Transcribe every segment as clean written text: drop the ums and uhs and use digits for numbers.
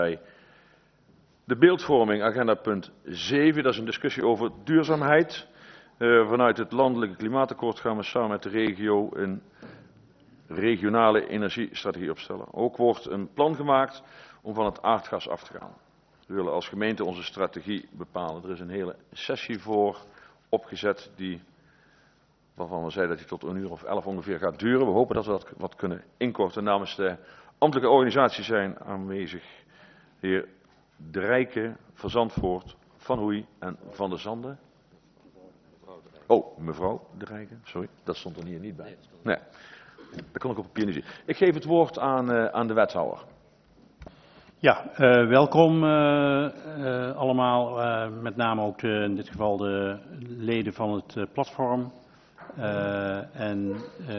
De beeldvorming, agenda punt 7, dat is een discussie over duurzaamheid. Vanuit het landelijke klimaatakkoord gaan we samen met de regio een regionale energiestrategie opstellen. Ook wordt een plan gemaakt om van het aardgas af te gaan. We willen als gemeente onze strategie bepalen. Er is een hele sessie voor opgezet waarvan we zeiden dat die tot 1:11 ongeveer gaat duren. We hopen dat we dat wat kunnen inkorten. Namens de ambtelijke organisaties zijn aanwezig de heer De Rijke, Van Zandvoort, Van Hoey en Van der Zanden. Oh, mevrouw De Rijke, sorry, dat stond er hier niet bij. Nee, dat kon ik op papier niet zien. Ik geef het woord aan de wethouder. Ja, welkom allemaal, met name ook in dit geval de leden van het platform en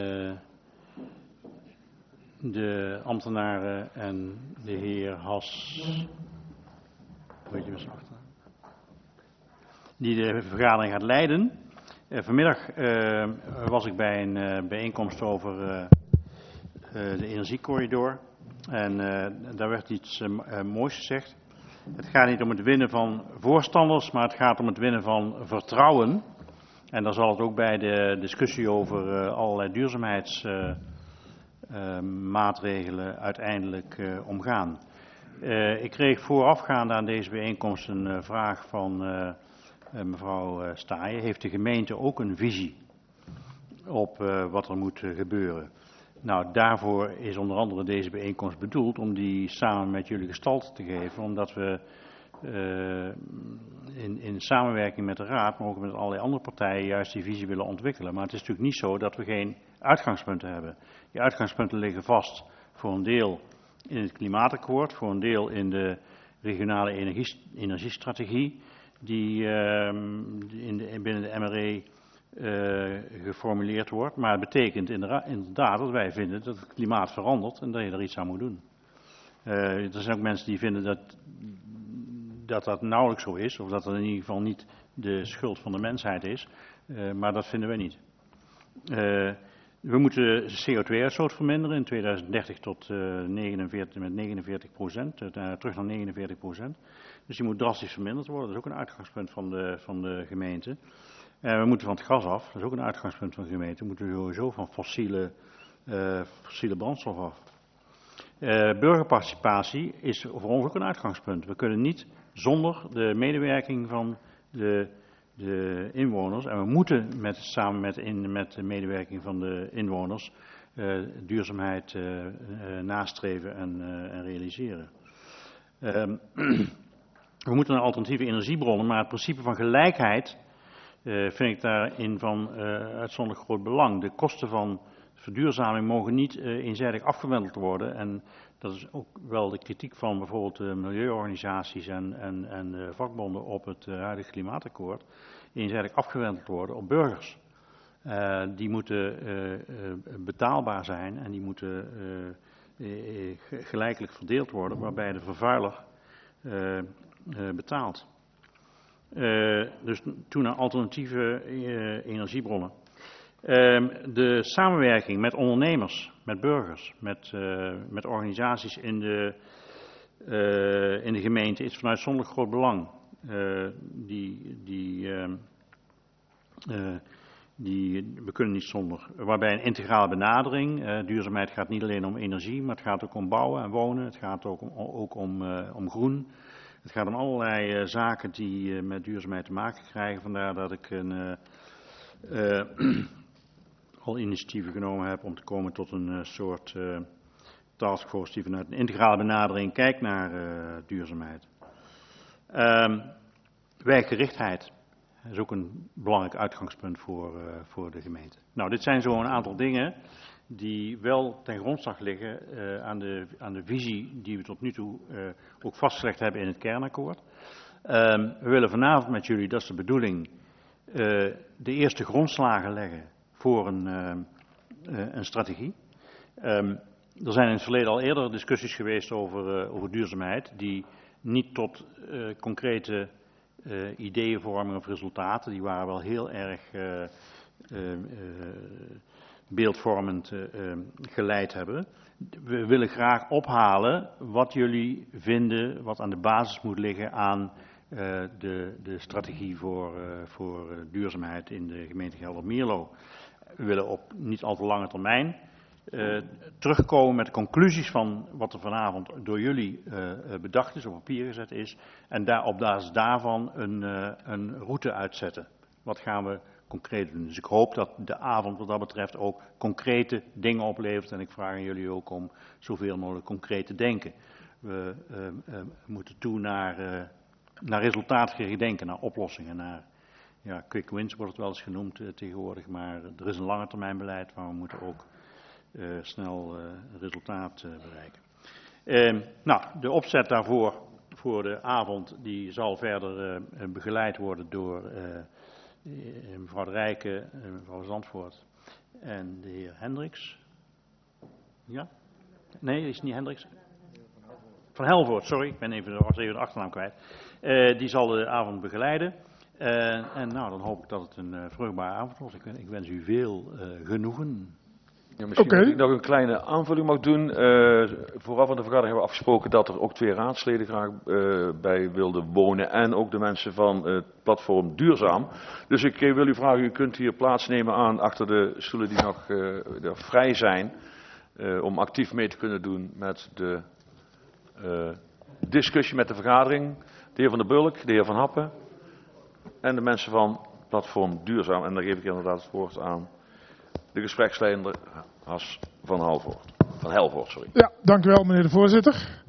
de ambtenaren en de heer Has, weet je eens achter, die de vergadering gaat leiden. Vanmiddag was ik bij een bijeenkomst over de energiecorridor. En daar werd iets moois gezegd. Het gaat niet om het winnen van voorstanders, maar het gaat om het winnen van vertrouwen. En daar zal het ook bij de discussie over allerlei duurzaamheidsmaatregelen uiteindelijk om gaan. Ik kreeg voorafgaand aan deze bijeenkomst een vraag van mevrouw Staaien. Heeft de gemeente ook een visie op wat er moet gebeuren? Nou, daarvoor is onder andere deze bijeenkomst bedoeld om die samen met jullie gestalte te geven, omdat we in samenwerking met de Raad, maar ook met allerlei andere partijen, juist die visie willen ontwikkelen. Maar het is natuurlijk niet zo dat we geen uitgangspunten hebben. Die uitgangspunten liggen vast voor een deel in het klimaatakkoord, voor een deel in de regionale energiestrategie, die binnen de MRE geformuleerd wordt. Maar het betekent inderdaad dat wij vinden dat het klimaat verandert en dat je er iets aan moet doen. Er zijn ook mensen die vinden dat nauwelijks zo is, of dat het in ieder geval niet de schuld van de mensheid is, maar dat vinden wij niet. We moeten CO2-uitstoot verminderen in 2030 tot 49, met 49%, terug naar 49%. Dus die moet drastisch verminderd worden. Dat is ook een uitgangspunt van de gemeente. We moeten van het gas af, dat is ook een uitgangspunt van de gemeente. We moeten sowieso van fossiele brandstof af. Burgerparticipatie is voor ons ook een uitgangspunt. We kunnen niet zonder de medewerking van de inwoners, en we moeten samen met de medewerking van de inwoners duurzaamheid nastreven en realiseren. We moeten naar alternatieve energiebronnen, maar het principe van gelijkheid vind ik daarin van uitzonderlijk groot belang. De kosten van verduurzaming mogen niet eenzijdig afgewendeld worden. En dat is ook wel de kritiek van bijvoorbeeld de milieuorganisaties en de vakbonden op het huidige klimaatakkoord. Eenzijdig afgewendeld worden op burgers. Die moeten betaalbaar zijn en die moeten gelijkelijk verdeeld worden, waarbij de vervuiler betaalt. Dus toen naar alternatieve energiebronnen. De samenwerking met ondernemers, met burgers, met organisaties in de gemeente is van uitzonderlijk groot belang. We kunnen niet zonder. Waarbij een integrale benadering. Duurzaamheid gaat niet alleen om energie, maar het gaat ook om bouwen en wonen. Het gaat ook om groen. Het gaat om allerlei zaken die met duurzaamheid te maken krijgen. Vandaar dat ik al initiatieven genomen heb om te komen tot een soort taskforce die vanuit een integrale benadering kijkt naar duurzaamheid. Werkgerichtheid is ook een belangrijk uitgangspunt voor de gemeente. Nou, dit zijn zo een aantal dingen die wel ten grondslag liggen aan de visie die we tot nu toe ook vastgelegd hebben in het kernakkoord. We willen vanavond met jullie, dat is de bedoeling, de eerste grondslagen leggen voor een strategie. Er zijn in het verleden al eerder discussies geweest over duurzaamheid die niet tot concrete ideeënvorming of resultaten, die waren wel heel erg beeldvormend geleid hebben. We willen graag ophalen wat jullie vinden, wat aan de basis moet liggen aan de strategie voor duurzaamheid in de gemeente Gelderop-Mierlo. We willen op niet al te lange termijn terugkomen met de conclusies van wat er vanavond door jullie bedacht is, op papier gezet is. En op basis daarvan een route uitzetten. Wat gaan we concreet doen? Dus ik hoop dat de avond wat dat betreft ook concrete dingen oplevert. En ik vraag aan jullie ook om zoveel mogelijk concreet te denken. We moeten toe naar resultaatgericht denken, naar oplossingen, naar quick wins wordt het wel eens genoemd tegenwoordig. Maar er is een langetermijnbeleid waar we moeten ook snel resultaat bereiken. De opzet daarvoor, voor de avond, die zal verder begeleid worden door mevrouw de Rijken, mevrouw Zandvoort en de heer Hendricks. Ja? Nee, is het niet Hendricks? Van Helvoort, sorry, ik was even de achternaam kwijt. Die zal de avond begeleiden. En dan hoop ik dat het een vruchtbare avond wordt. Ik wens u veel genoegen. Ja, misschien dat ik nog een kleine aanvulling mag doen. Vooraf aan de vergadering hebben we afgesproken dat er ook 2 raadsleden graag bij wilden wonen. En ook de mensen van het platform Duurzaam. Dus ik wil u vragen, u kunt hier plaatsnemen achter de stoelen die nog vrij zijn. Om actief mee te kunnen doen met de discussie met de vergadering. De heer Van der Bulk, de heer Van Happen en de mensen van platform Duurzaam. En dan geef ik inderdaad het woord aan de gespreksleider Has van Helvoort. Ja, dank u wel meneer de voorzitter.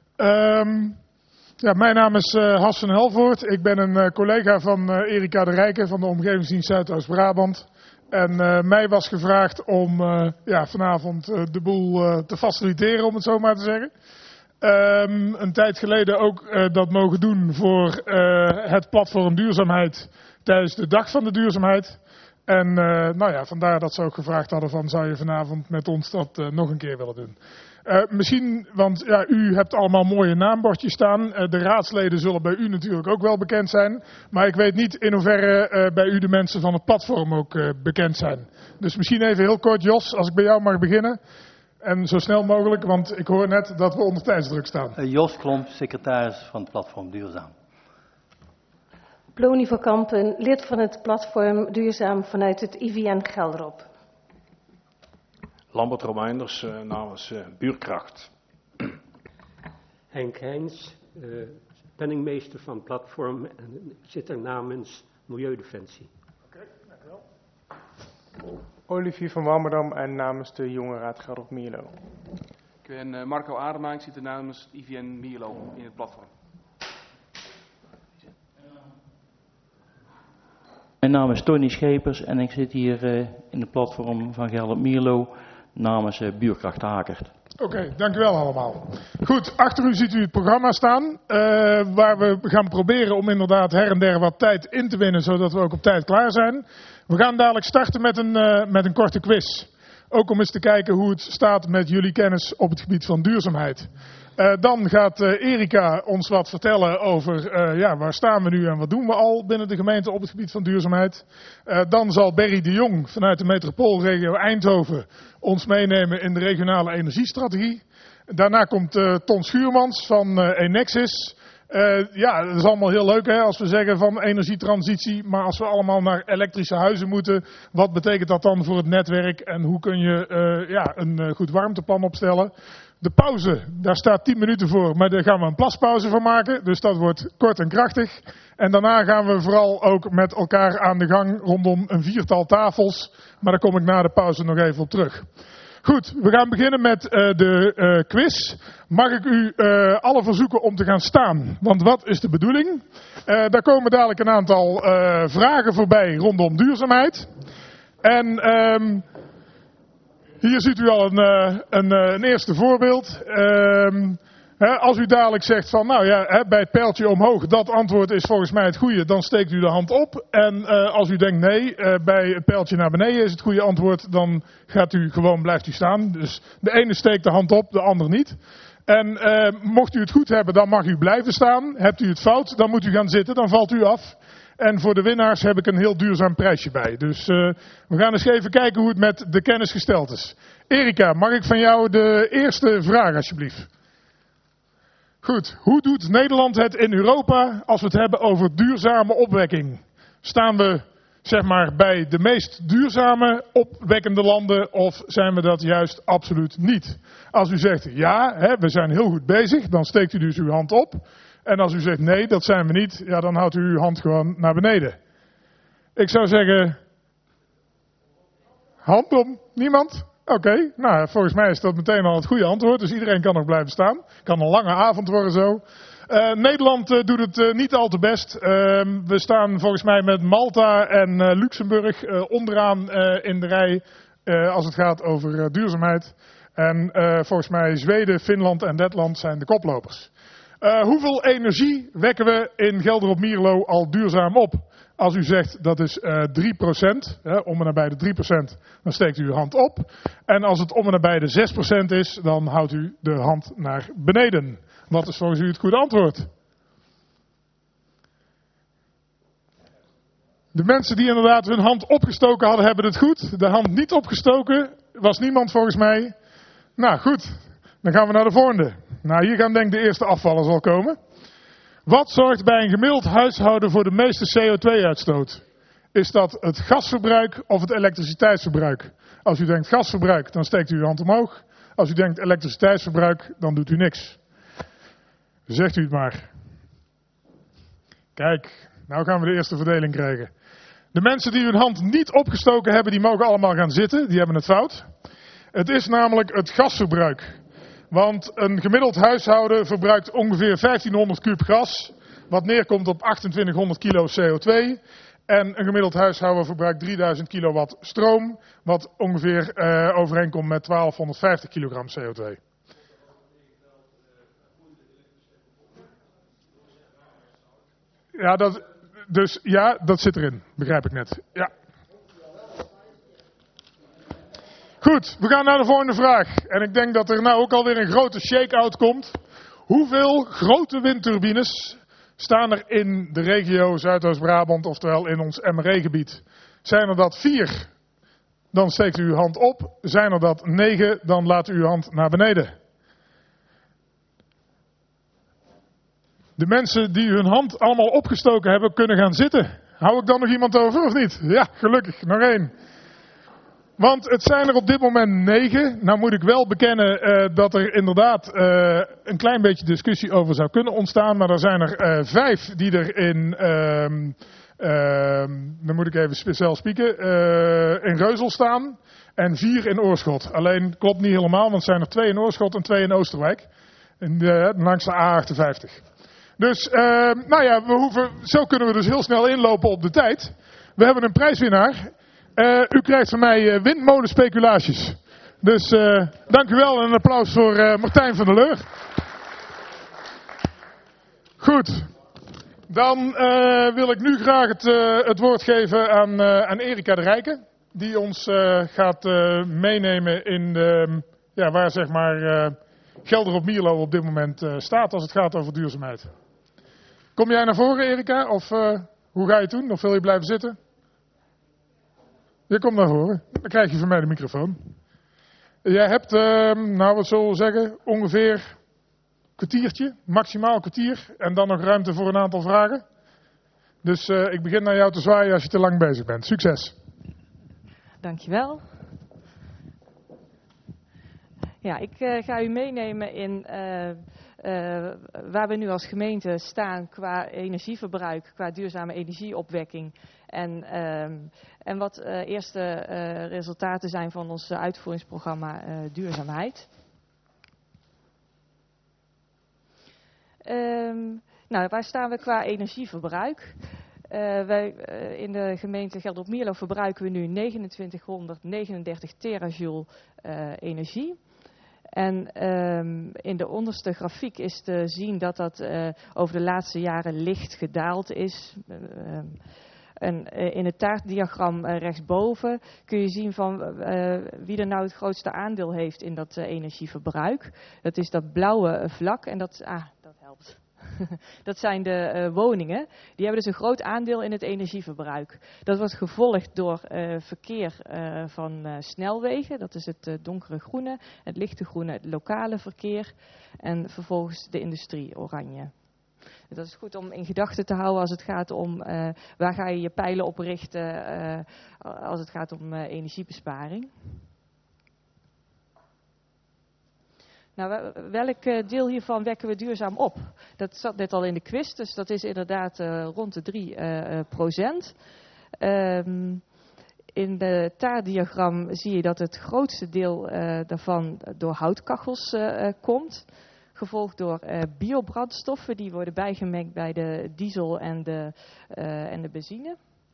Mijn naam is Has van Helvoort. Ik ben een collega van Erika de Rijken van de Omgevingsdienst Zuidoost-Brabant. En mij was gevraagd om vanavond de boel te faciliteren, om het zo maar te zeggen. Een tijd geleden ook dat mogen doen voor het platform Duurzaamheid tijdens de Dag van de Duurzaamheid. En vandaar dat ze ook gevraagd hadden van, zou je vanavond met ons dat nog een keer willen doen. Misschien, want u hebt allemaal mooie naambordjes staan. De raadsleden zullen bij u natuurlijk ook wel bekend zijn. Maar ik weet niet in hoeverre bij u de mensen van het platform ook bekend zijn. Dus misschien even heel kort, Jos, als ik bij jou mag beginnen. En zo snel mogelijk, want ik hoor net dat we onder tijdsdruk staan. Jos Klomp, secretaris van het platform Duurzaam. Plonie van Kampen, lid van het platform Duurzaam vanuit het IVN Gelderop. Lambert Romeinders namens Buurkracht. Henk Heijns, penningmeester van Platform en ik zit er namens Milieudefensie. Oké, dank u wel. Olivier van Warmerdam en namens de Jongerenraad Gelderop-Mierlo. Ik ben Marco Adema, ik zit er namens IVN Mierlo in het platform. Mijn naam is Tony Schepers en ik zit hier in het platform van Gelderop-Mierlo namens Buurkracht Hakert. Oké, dank u wel allemaal. Goed, achter u ziet u het programma staan, waar we gaan proberen om inderdaad her en der wat tijd in te winnen, zodat we ook op tijd klaar zijn. We gaan dadelijk starten met een korte quiz. Ook om eens te kijken hoe het staat met jullie kennis op het gebied van duurzaamheid. Dan gaat Erika ons wat vertellen over waar staan we nu en wat doen we al binnen de gemeente op het gebied van duurzaamheid. Dan zal Berry de Jong vanuit de metropoolregio Eindhoven ons meenemen in de regionale energiestrategie. Daarna komt Ton Schuurmans van Enexis. Dat is allemaal heel leuk als we zeggen van energietransitie. Maar als we allemaal naar elektrische huizen moeten, wat betekent dat dan voor het netwerk? En hoe kun je een goed warmteplan opstellen? De pauze, daar staat 10 minuten voor, maar daar gaan we een plaspauze van maken. Dus dat wordt kort en krachtig. En daarna gaan we vooral ook met elkaar aan de gang rondom een 4-tal tafels. Maar daar kom ik na de pauze nog even op terug. Goed, we gaan beginnen met de quiz. Mag ik u alle verzoeken om te gaan staan? Want wat is de bedoeling? Daar komen dadelijk een aantal vragen voorbij rondom duurzaamheid. En hier ziet u al een eerste voorbeeld. Als u dadelijk zegt van bij het pijltje omhoog, dat antwoord is volgens mij het goede, dan steekt u de hand op. En als u denkt nee, bij het pijltje naar beneden is het goede antwoord, dan blijft u staan. Dus de ene steekt de hand op, de ander niet. En mocht u het goed hebben, dan mag u blijven staan. Hebt u het fout, dan moet u gaan zitten, dan valt u af. En voor de winnaars heb ik een heel duurzaam prijsje bij. Dus we gaan eens even kijken hoe het met de kennis gesteld is. Erika, mag ik van jou de eerste vraag alsjeblieft? Goed, hoe doet Nederland het in Europa als we het hebben over duurzame opwekking? Staan we zeg maar bij de meest duurzame opwekkende landen of zijn we dat juist absoluut niet? Als u zegt ja, we zijn heel goed bezig, dan steekt u dus uw hand op. En als u zegt nee, dat zijn we niet, ja, dan houdt u uw hand gewoon naar beneden. Ik zou zeggen, hand om, niemand? Oké, nou volgens mij is dat meteen al het goede antwoord, dus iedereen kan nog blijven staan. Kan een lange avond worden zo. Nederland doet het niet al te best. We staan volgens mij met Malta en Luxemburg onderaan in de rij als het gaat over duurzaamheid. En volgens mij Zweden, Finland en Letland zijn de koplopers. Hoeveel energie wekken we in Gelder op Mierlo al duurzaam op? Als u zegt dat is 3%, om en nabij de 3%, dan steekt u uw hand op. En als het om en nabij de 6% is, dan houdt u de hand naar beneden. Wat is volgens u het goede antwoord? De mensen die inderdaad hun hand opgestoken hadden, hebben het goed. De hand niet opgestoken was niemand volgens mij. Nou goed, dan gaan we naar de volgende. Nou, hier gaan denk ik de eerste afvallers al komen. Wat zorgt bij een gemiddeld huishouden voor de meeste CO2-uitstoot? Is dat het gasverbruik of het elektriciteitsverbruik? Als u denkt gasverbruik, dan steekt u uw hand omhoog. Als u denkt elektriciteitsverbruik, dan doet u niks. Zegt u het maar. Kijk, nou gaan we de eerste verdeling krijgen. De mensen die hun hand niet opgestoken hebben, die mogen allemaal gaan zitten. Die hebben het fout. Het is namelijk het gasverbruik. Want een gemiddeld huishouden verbruikt ongeveer 1500 kuub gas. Wat neerkomt op 2800 kilo CO2. En een gemiddeld huishouden verbruikt 3000 kilowatt stroom. Wat ongeveer overeenkomt met 1250 kilogram CO2. Ja, dat zit erin. Begrijp ik net. Ja. Goed, we gaan naar de volgende vraag. En ik denk dat er nou ook alweer een grote shake-out komt. Hoeveel grote windturbines staan er in de regio Zuidoost-Brabant, oftewel in ons MRE-gebied? Zijn er dat 4? Dan steekt u uw hand op. Zijn er dat 9? Dan laat u uw hand naar beneden. De mensen die hun hand allemaal opgestoken hebben, kunnen gaan zitten. Hou ik dan nog iemand over of niet? Ja, gelukkig. Nog 1. Want het zijn er op dit moment 9. Nou moet ik wel bekennen dat er inderdaad een klein beetje discussie over zou kunnen ontstaan. Maar er zijn er 5 die er in, dan moet ik even speciaal spieken, in Reuzel staan. En 4 in Oorschot. Alleen klopt niet helemaal, want er zijn er 2 in Oorschot en 2 in Oosterwijk. Langs de A58. Dus, nou ja, zo kunnen we dus heel snel inlopen op de tijd. We hebben een prijswinnaar. U krijgt van mij windmolenspeculaties. Dus dank u wel en een applaus voor Martijn van der Leur. Goed. Dan wil ik nu graag het woord geven aan Erika de Rijken. Die ons gaat meenemen in waar zeg maar Gelder op Mierlo op dit moment staat als het gaat over duurzaamheid. Kom jij naar voren, Erika? Of hoe ga je het doen? Of wil je blijven zitten? Je komt naar voren. Dan krijg je van mij de microfoon. Jij hebt, nou wat zullen we zeggen, ongeveer een kwartiertje, maximaal een kwartier. En dan nog ruimte voor een aantal vragen. Dus ik begin naar jou te zwaaien als je te lang bezig bent. Succes. Dankjewel. Ja, ik ga u meenemen in waar we nu als gemeente staan qua energieverbruik, qua duurzame energieopwekking. En wat eerste resultaten zijn van ons uitvoeringsprogramma duurzaamheid. Nou, waar staan we qua energieverbruik? Wij in de gemeente Gelder op Mierlo verbruiken we nu 2939 terajoule energie. En in de onderste grafiek is te zien dat dat over de laatste jaren licht gedaald is. En in het taartdiagram rechtsboven kun je zien van wie er nou het grootste aandeel heeft in dat energieverbruik. Dat is dat blauwe vlak en dat helpt. Dat zijn de woningen. Die hebben dus een groot aandeel in het energieverbruik. Dat wordt gevolgd door verkeer van snelwegen. Dat is het donkere groene. Het lichte groene, het lokale verkeer. En vervolgens de industrie, oranje. Dat is goed om in gedachten te houden als het gaat om waar ga je je pijlen op richten als het gaat om energiebesparing. Nou, welk deel hiervan wekken we duurzaam op? Dat zat net al in de quiz, dus dat is inderdaad rond de 3%. In het taartdiagram zie je dat het grootste deel daarvan door houtkachels komt. Gevolgd door biobrandstoffen, die worden bijgemengd bij de diesel en de benzine.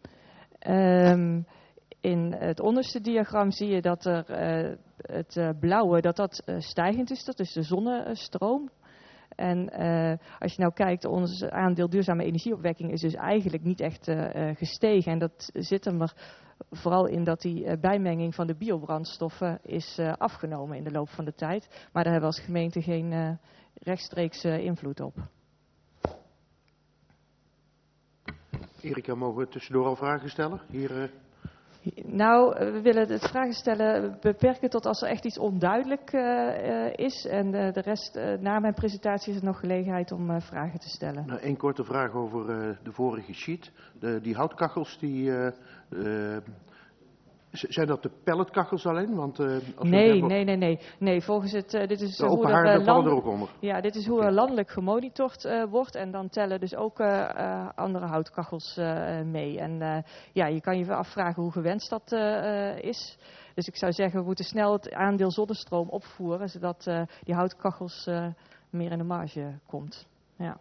In het onderste diagram zie je dat het blauwe dat stijgend is, dat is de zonnestroom. En als je nou kijkt, ons aandeel duurzame energieopwekking is dus eigenlijk niet echt gestegen. En dat zit hem er vooral in dat die bijmenging van de biobrandstoffen is afgenomen in de loop van de tijd. Maar daar hebben we als gemeente geen rechtstreeks invloed op. Erika, mogen we tussendoor al vragen stellen? Hier, Nou, we willen het vragen stellen beperken tot als er echt iets onduidelijk is. En de rest, na mijn presentatie is er nog gelegenheid om vragen te stellen. Nou, één korte vraag over de vorige sheet. Die houtkachels, zijn dat de pelletkachels alleen? Want, Nee. Volgens dit is de hoe open haarden vallen er ook onder? Ja, dit is hoe er landelijk gemonitord wordt. En dan tellen dus ook andere houtkachels mee. En je kan je afvragen hoe gewenst dat is. Dus ik zou zeggen, we moeten snel het aandeel zonnestroom opvoeren, zodat die houtkachels meer in de marge komt. Ja.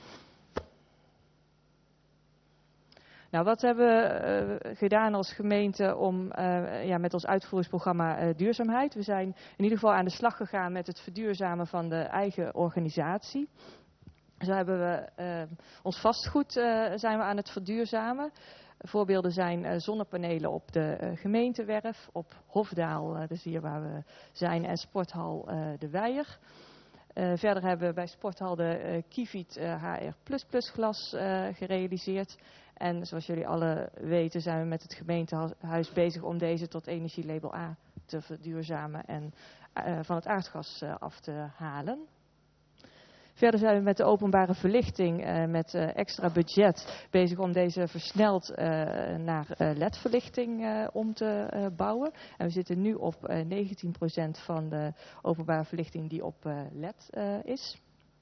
Nou, wat hebben we gedaan als gemeente om met ons uitvoeringsprogramma duurzaamheid? We zijn in ieder geval aan de slag gegaan met het verduurzamen van de eigen organisatie. Zo hebben we ons vastgoed zijn we aan het verduurzamen. Voorbeelden zijn zonnepanelen op de gemeentewerf, op Hofdaal, dus hier waar we zijn, en sporthal De Weijer. Verder hebben we bij sporthal de Kivit HR++ glas gerealiseerd. En zoals jullie alle weten zijn we met het gemeentehuis bezig om deze tot energielabel A te verduurzamen en van het aardgas af te halen. Verder zijn we met de openbare verlichting met extra budget bezig om deze versneld naar LED-verlichting om te bouwen. En we zitten nu op 19% van de openbare verlichting die op LED is.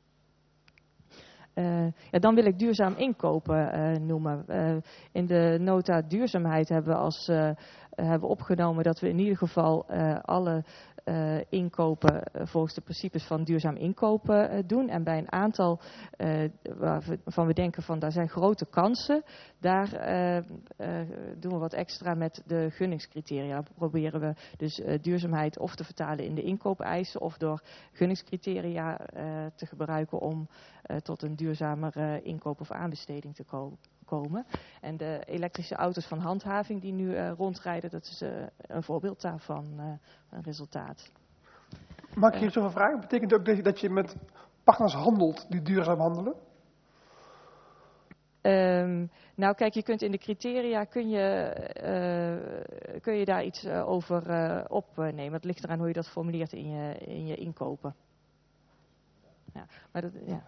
Dan wil ik duurzaam inkopen noemen. In de nota duurzaamheid hebben we opgenomen dat we in ieder geval alle inkopen volgens de principes van duurzaam inkopen doen. En bij een aantal waarvan we denken van daar zijn grote kansen, daar doen we wat extra met de gunningscriteria. Dan proberen we dus duurzaamheid of te vertalen in de inkoopeisen of door gunningscriteria te gebruiken om tot een duurzamer inkoop of aanbesteding te komen. En de elektrische auto's van handhaving die nu rondrijden, dat is een voorbeeld daarvan, een resultaat. Mag ik je zoveel vragen? Betekent ook dat je met partners handelt die duurzaam handelen? Nou kijk, je kunt in de criteria kun je daar iets over opnemen. Het ligt eraan hoe je dat formuleert in je inkopen. Ja, maar dat, ja.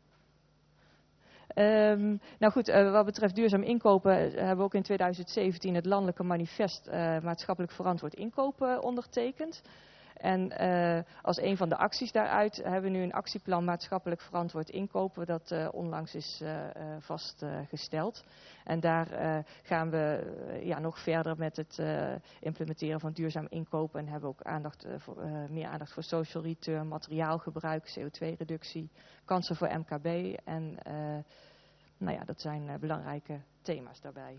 Nou goed, wat betreft duurzaam inkopen hebben we ook in 2017 het landelijke manifest maatschappelijk verantwoord inkopen ondertekend. En als een van de acties daaruit hebben we nu een actieplan maatschappelijk verantwoord inkopen dat onlangs is vastgesteld. En daar gaan we nog verder met het implementeren van duurzaam inkopen en hebben ook meer aandacht voor social return, materiaalgebruik, CO2-reductie, kansen voor MKB en dat zijn belangrijke thema's daarbij.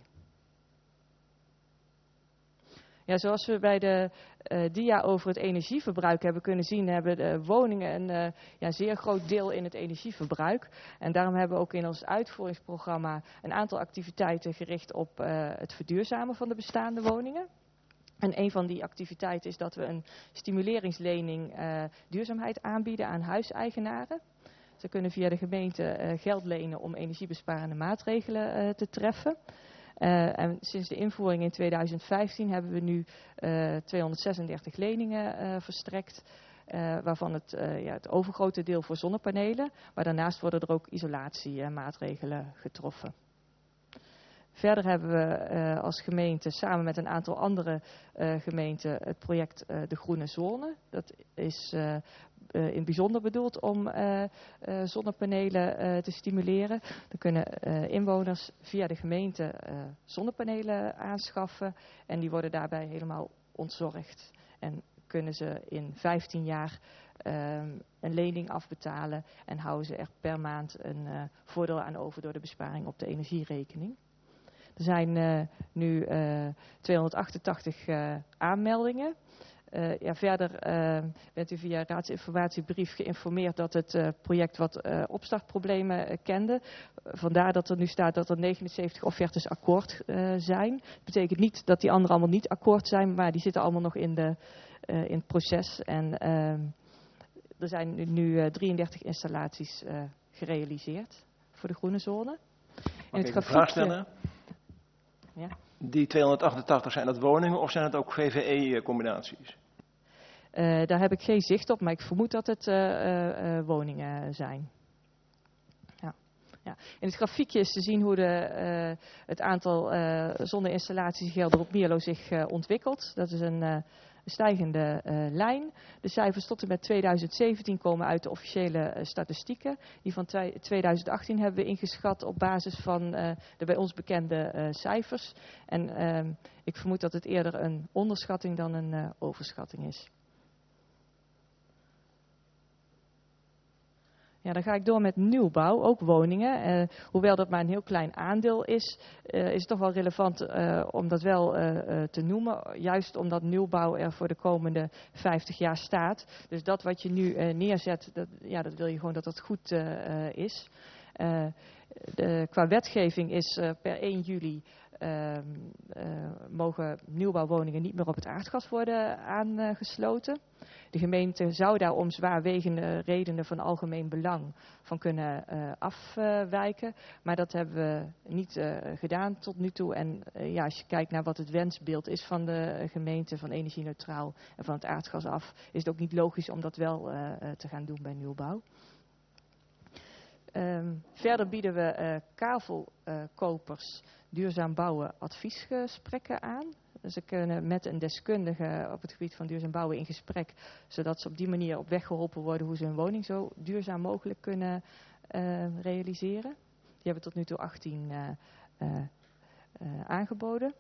Ja, zoals we bij de dia over het energieverbruik hebben kunnen zien, hebben de woningen een zeer groot deel in het energieverbruik. En daarom hebben we ook in ons uitvoeringsprogramma een aantal activiteiten gericht op het verduurzamen van de bestaande woningen. En een van die activiteiten is dat we een stimuleringslening duurzaamheid aanbieden aan huiseigenaren. Ze kunnen via de gemeente geld lenen om energiebesparende maatregelen te treffen. En sinds de invoering in 2015 hebben we nu 236 leningen verstrekt. Waarvan het overgrote deel voor zonnepanelen. Maar daarnaast worden er ook isolatiemaatregelen getroffen. Verder hebben we als gemeente samen met een aantal andere gemeenten het project De Groene Zone. Dat is in het bijzonder bedoeld om zonnepanelen te stimuleren. Dan kunnen inwoners via de gemeente zonnepanelen aanschaffen en die worden daarbij helemaal ontzorgd. En kunnen ze in 15 jaar een lening afbetalen en houden ze er per maand een voordeel aan over door de besparing op de energierekening. Er zijn nu 288 aanmeldingen. Verder bent u via raadsinformatiebrief geïnformeerd dat het project wat opstartproblemen kende. Vandaar dat er nu staat dat er 79 offertes akkoord zijn. Dat betekent niet dat die anderen allemaal niet akkoord zijn, maar die zitten allemaal nog in het proces. En er zijn nu 33 installaties gerealiseerd voor de groene zone. Mag ik een vraag stellen? Ja. Die 288, zijn dat woningen of zijn het ook VVE-combinaties? Daar heb ik geen zicht op, maar ik vermoed dat het woningen zijn. Ja. Ja. In het grafiekje is te zien hoe het aantal zonneinstallaties in Gelderop-Mierlo zich ontwikkelt. Dat is een stijgende lijn. De cijfers tot en met 2017 komen uit de officiële statistieken. Die van 2018 hebben we ingeschat op basis van de bij ons bekende cijfers. En ik vermoed dat het eerder een onderschatting dan een overschatting is. Ja, dan ga ik door met nieuwbouw, ook woningen. Hoewel dat maar een heel klein aandeel is, is het toch wel relevant om dat wel te noemen. Juist omdat nieuwbouw er voor de komende 50 jaar staat. Dus dat wat je nu neerzet, dat wil je gewoon dat dat goed is. Qua wetgeving is per 1 juli mogen nieuwbouwwoningen niet meer op het aardgas worden aangesloten. De gemeente zou daar om zwaarwegende redenen van algemeen belang van kunnen afwijken. Maar dat hebben we niet gedaan tot nu toe. En als je kijkt naar wat het wensbeeld is van de gemeente, van energie-neutraal en van het aardgas af, is het ook niet logisch om dat wel te gaan doen bij nieuwbouw. Verder bieden we kavelkopers duurzaam bouwen adviesgesprekken aan. Ze kunnen met een deskundige op het gebied van duurzaam bouwen in gesprek, zodat ze op die manier op weg geholpen worden hoe ze hun woning zo duurzaam mogelijk kunnen realiseren. Die hebben tot nu toe 18 aangeboden.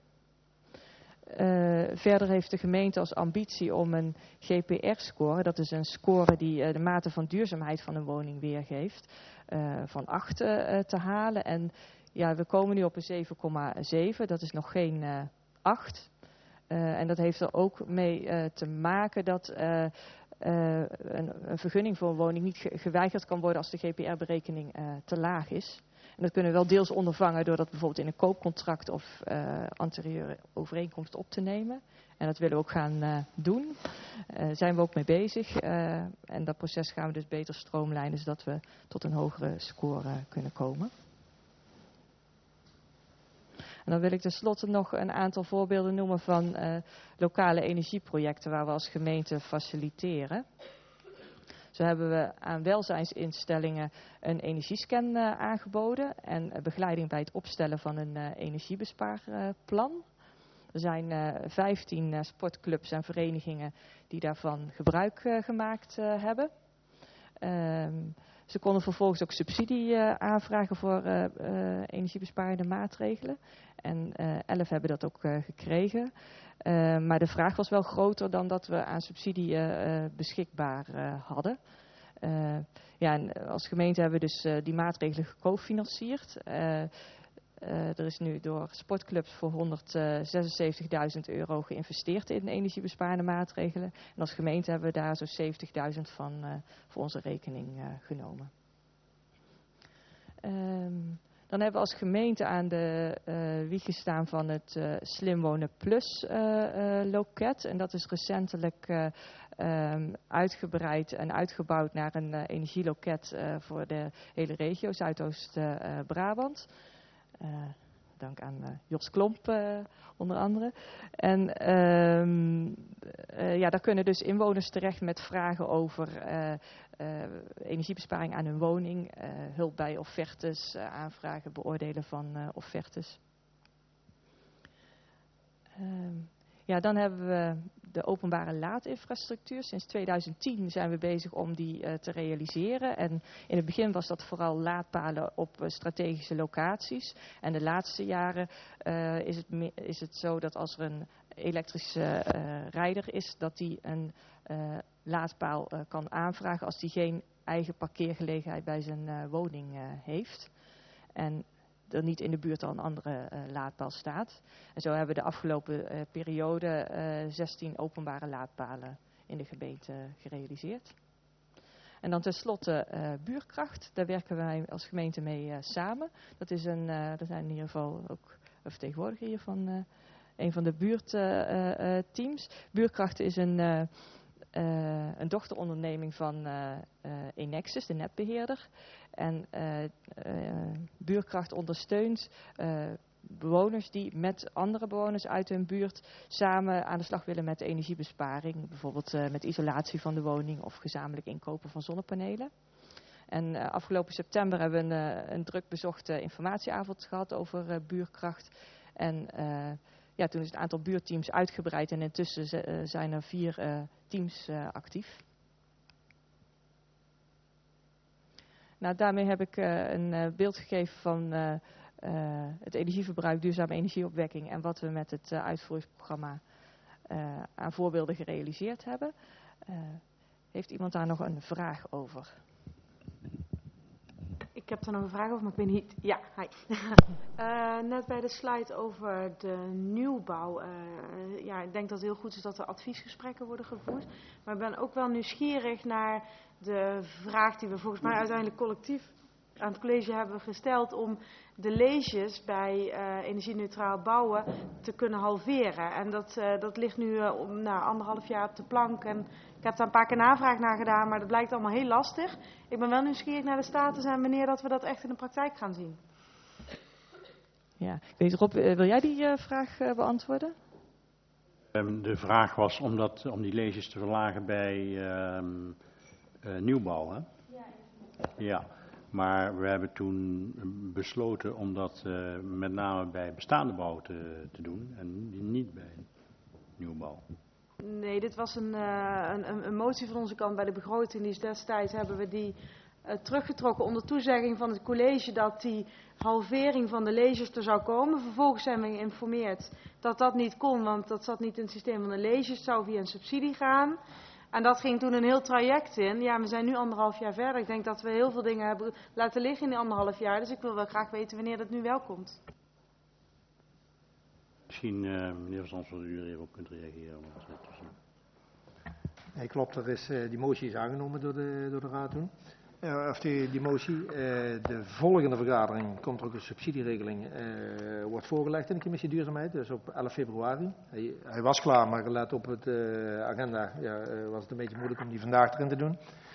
Verder heeft de gemeente als ambitie om een GPR-score, dat is een score die de mate van duurzaamheid van een woning weergeeft, van 8 te halen. En ja, we komen nu op een 7,7, dat is nog geen 8. En dat heeft er ook mee te maken dat een vergunning voor een woning niet geweigerd kan worden als de GPR-berekening te laag is. En dat kunnen we wel deels ondervangen door dat bijvoorbeeld in een koopcontract of anterieure overeenkomst op te nemen. En dat willen we ook gaan doen. Daar zijn we ook mee bezig. En dat proces gaan we dus beter stroomlijnen, zodat we tot een hogere score kunnen komen. En dan wil ik tenslotte nog een aantal voorbeelden noemen van lokale energieprojecten waar we als gemeente faciliteren. Zo hebben we aan welzijnsinstellingen een energiescan aangeboden en begeleiding bij het opstellen van een energiebespaarplan. Er zijn 15 sportclubs en verenigingen die daarvan gebruik gemaakt hebben. Ze konden vervolgens ook subsidie aanvragen voor energiebesparende maatregelen. En 11 hebben dat ook gekregen. Maar de vraag was wel groter dan dat we aan subsidie beschikbaar hadden. En als gemeente hebben we dus die maatregelen gecofinancierd. Er is nu door sportclubs voor €176.000 geïnvesteerd in energiebesparende maatregelen. En als gemeente hebben we daar zo'n 70.000 van voor onze rekening genomen. Dan hebben we als gemeente aan de wieg gestaan van het Slim Wonen Plus loket. En dat is recentelijk uitgebreid en uitgebouwd naar een energieloket voor de hele regio, Zuidoost-Brabant. Dank aan Jos Klomp onder andere. En daar kunnen dus inwoners terecht met vragen over energiebesparing aan hun woning, hulp bij offertes, aanvragen, beoordelen van offertes. Dan hebben we de openbare laadinfrastructuur. Sinds 2010 zijn we bezig om die te realiseren. En in het begin was dat vooral laadpalen op strategische locaties. En de laatste jaren is het zo dat als er een elektrische rijder is, dat die een laadpaal kan aanvragen als die geen eigen parkeergelegenheid bij zijn woning heeft. En er niet in de buurt al een andere laadpaal staat. En zo hebben we de afgelopen periode 16 openbare laadpalen in de gemeente gerealiseerd. En dan tenslotte buurkracht. Daar werken wij als gemeente mee samen. Dat is er zijn in ieder geval ook een vertegenwoordiger hier van een van de buurtteams. Buurkracht is een dochteronderneming van Enexis, de netbeheerder. En buurkracht ondersteunt bewoners die met andere bewoners uit hun buurt samen aan de slag willen met energiebesparing. Bijvoorbeeld met isolatie van de woning of gezamenlijk inkopen van zonnepanelen. En afgelopen september hebben we een druk bezochte informatieavond gehad over buurkracht. En toen is het aantal buurteams uitgebreid en intussen zijn er 4 teams actief. Nou, daarmee heb ik een beeld gegeven van het energieverbruik, duurzame energieopwekking en wat we met het uitvoeringsprogramma aan voorbeelden gerealiseerd hebben. Heeft iemand daar nog een vraag over? Ik heb er nog een vraag over, maar ik weet niet. Ja, hi. Net bij de slide over de nieuwbouw. Ik denk dat het heel goed is dat er adviesgesprekken worden gevoerd. Maar ik ben ook wel nieuwsgierig naar de vraag die we volgens mij uiteindelijk collectief aan het college hebben gesteld om de leges bij energie-neutraal bouwen te kunnen halveren. En dat ligt nu 1,5 jaar op de plank. En ik heb daar een paar keer navraag naar gedaan, maar dat blijkt allemaal heel lastig. Ik ben wel nieuwsgierig naar de status en wanneer dat we dat echt in de praktijk gaan zien. Ja, ik weet Rob, wil jij die vraag beantwoorden? De vraag was om die leges te verlagen bij nieuwbouw, hè? Ja. Maar we hebben toen besloten om dat met name bij bestaande bouw te doen en niet bij nieuwbouw. Nee, dit was een motie van onze kant bij de begroting. Die is destijds hebben we die teruggetrokken onder toezegging van het college dat die halvering van de leges er zou komen. Vervolgens zijn we geïnformeerd dat dat niet kon, want dat zat niet in het systeem van de leges. Het zou via een subsidie gaan. En dat ging toen een heel traject in. Ja, we zijn nu 1,5 jaar verder. Ik denk dat we heel veel dingen hebben laten liggen in die 1,5 jaar. Dus ik wil wel graag weten wanneer dat nu wel komt. Misschien, meneer Van Zandvoort, u er even op kunt reageren. Nee, klopt, die motie is aangenomen door de raad toen. Die motie. De volgende vergadering komt er ook een subsidieregeling, wordt voorgelegd in de commissie duurzaamheid, dus op 11 februari. Hij was klaar, maar gelet op het agenda was het een beetje moeilijk om die vandaag erin te doen.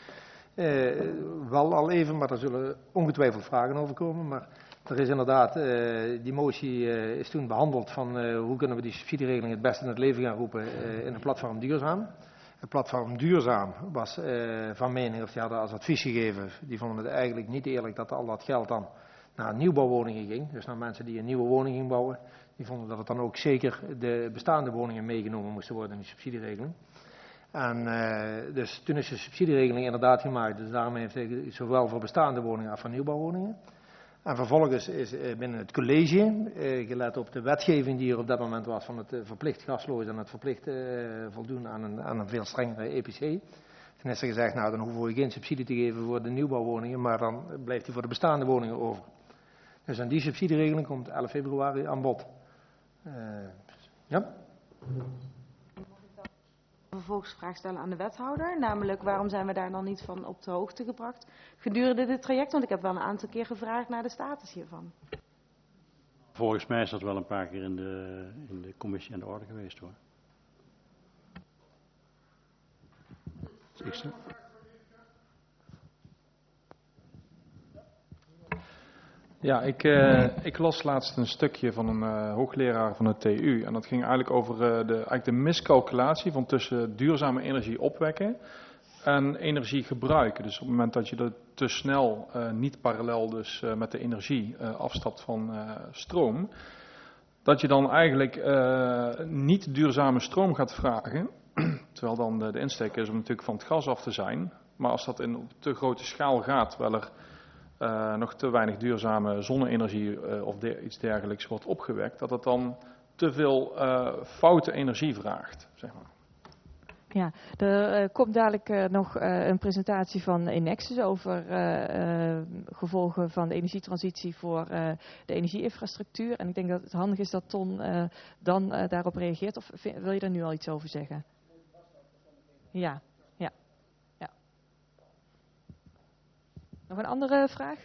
Wel al even, maar er zullen ongetwijfeld vragen over komen. Maar er is inderdaad, die motie is toen behandeld van hoe kunnen we die subsidieregeling het beste in het leven gaan roepen in het platform Duurzaam. Het platform Duurzaam was van mening, of die hadden als advies gegeven, die vonden het eigenlijk niet eerlijk dat al dat geld dan naar nieuwbouwwoningen ging. Dus naar mensen die een nieuwe woning gingen bouwen. Die vonden dat het dan ook zeker de bestaande woningen meegenomen moesten worden in die subsidieregeling. En dus toen is de subsidieregeling inderdaad gemaakt. Dus daarmee heeft hij zowel voor bestaande woningen als voor nieuwbouwwoningen. En vervolgens is binnen het college, gelet op de wetgeving die er op dat moment was van het verplicht gasloos en het verplicht voldoen aan een veel strengere EPC. Toen is er gezegd, nou dan hoeven we geen subsidie te geven voor de nieuwbouwwoningen, maar dan blijft die voor de bestaande woningen over. Dus aan die subsidieregeling komt 11 februari aan bod. Ja? Een vervolgsvraag stellen aan de wethouder, namelijk waarom zijn we daar dan niet van op de hoogte gebracht gedurende dit traject, want ik heb wel een aantal keer gevraagd naar de status hiervan. Volgens mij is dat wel een paar keer in de commissie aan de orde geweest, hoor. Eerste. Ja, ik las laatst een stukje van een hoogleraar van de TU. En dat ging eigenlijk over de miscalculatie van tussen duurzame energie opwekken en energie gebruiken. Dus op het moment dat je er te snel niet parallel dus met de energie afstapt van stroom, dat je dan eigenlijk niet duurzame stroom gaat vragen, terwijl dan de insteek is om natuurlijk van het gas af te zijn. Maar als dat op te grote schaal gaat, wel er nog te weinig duurzame zonne-energie of iets dergelijks wordt opgewekt, dat het dan te veel foute energie vraagt, zeg maar. Ja, er komt dadelijk nog een presentatie van Enexis over gevolgen van de energietransitie voor de energieinfrastructuur. En ik denk dat het handig is dat Ton dan daarop reageert. Of wil je daar nu al iets over zeggen? Ja. Nog een andere vraag?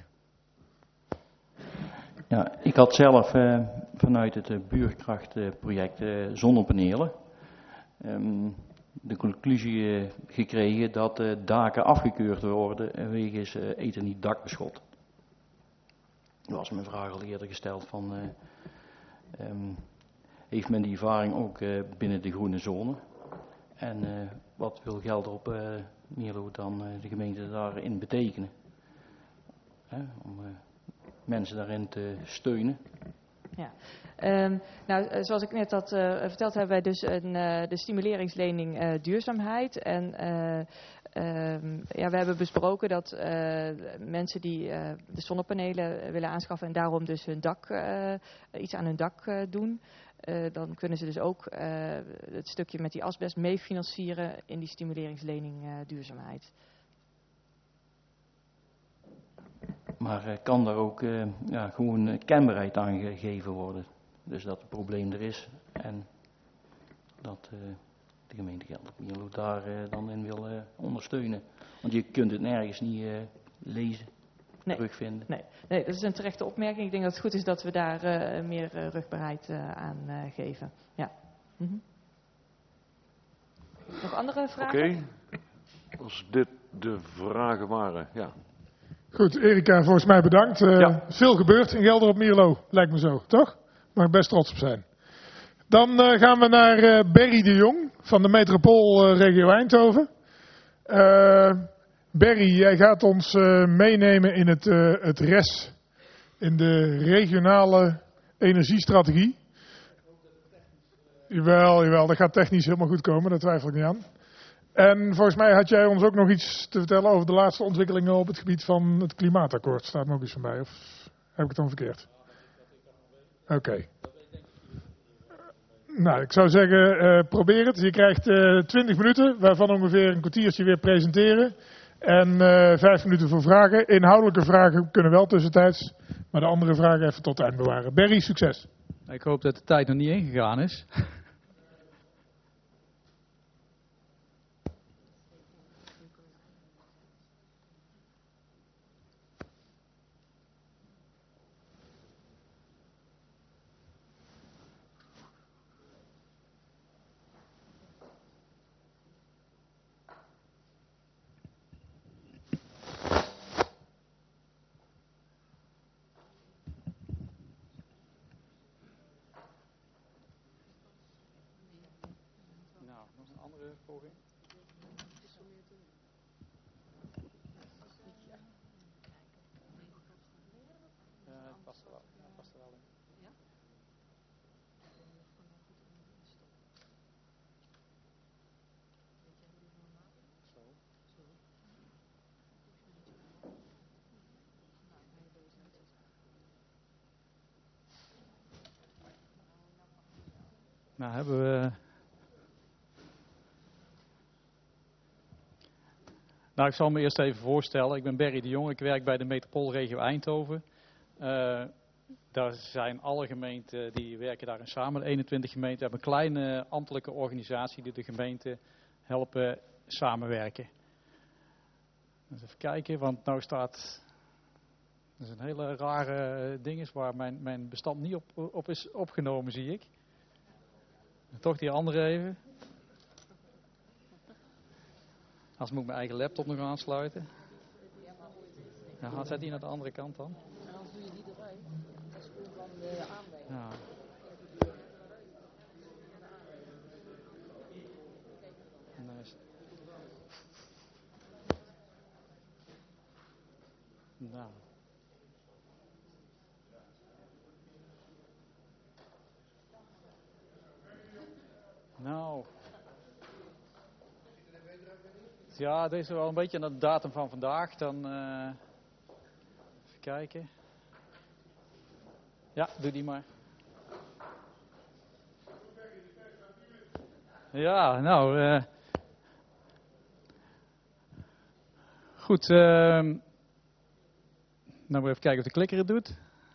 Ja, ik had zelf vanuit het buurkrachtproject zonnepanelen de conclusie gekregen dat daken afgekeurd worden wegens etherniet dakbeschot. Er was mijn vraag al eerder gesteld van, heeft men die ervaring ook binnen de groene zone? En wat wil Gelder op Mierlo dan de gemeente daarin betekenen? Om mensen daarin te steunen. Ja. Nou, zoals ik net had verteld, hebben wij dus de stimuleringslening duurzaamheid. En we hebben besproken dat mensen die de zonnepanelen willen aanschaffen en daarom dus hun dak, iets aan hun dak doen, dan kunnen ze dus ook het stukje met die asbest meefinancieren in die stimuleringslening duurzaamheid. Maar kan daar ook gewoon kenbaarheid aan gegeven worden? Dus dat het probleem er is en dat de gemeente Gelder-Mierlo daar dan in wil ondersteunen. Want je kunt het nergens niet lezen, terugvinden. Nee, dat is een terechte opmerking. Ik denk dat het goed is dat we daar meer rugbaarheid aan geven. Ja. Nog andere vragen? Oké. Als dit de vragen waren, ja. Goed, Erika, volgens mij bedankt. Veel gebeurd in Gelder op Mierlo, lijkt me zo, toch? Mag ik best trots op zijn. Dan gaan we naar Berry de Jong van de metropoolregio Eindhoven. Berry, jij gaat ons meenemen in het RES, in de regionale energiestrategie. Jawel, dat gaat technisch helemaal goed komen, daar twijfel ik niet aan. En volgens mij had jij ons ook nog iets te vertellen over de laatste ontwikkelingen op het gebied van het klimaatakkoord. Staat nog iets van mij, of heb ik het dan verkeerd? Oké. Nou, ik zou zeggen, probeer het. Je krijgt 20 minuten, waarvan ongeveer een kwartiertje weer presenteren. En 5 minuten voor vragen. Inhoudelijke vragen kunnen wel tussentijds, maar de andere vragen even tot het eind bewaren. Berry, succes. Ik hoop dat de tijd nog niet ingegaan is. Nou hebben we... Nou, ik zal me eerst even voorstellen. Ik ben Berry de Jong, ik werk bij de metropoolregio Eindhoven. Daar zijn alle gemeenten, die werken daarin samen. 21 gemeenten hebben een kleine ambtelijke organisatie die de gemeenten helpen samenwerken. Dus even kijken, want nou staat... Dat is een hele rare ding is waar mijn bestand niet op is opgenomen, zie ik. Toch die andere even. Anders moet ik mijn eigen laptop nog aansluiten. Ja, zet die naar de andere kant dan. En anders doe je die erbij. Dat is gewoon van de aanleiding. Ja. Nice. Nou. Nou. Ja, deze is wel een beetje aan de datum van vandaag. Dan even kijken. Ja, doe die maar. Ja, nou. Goed. Nou, we even kijken of de klikker het doet.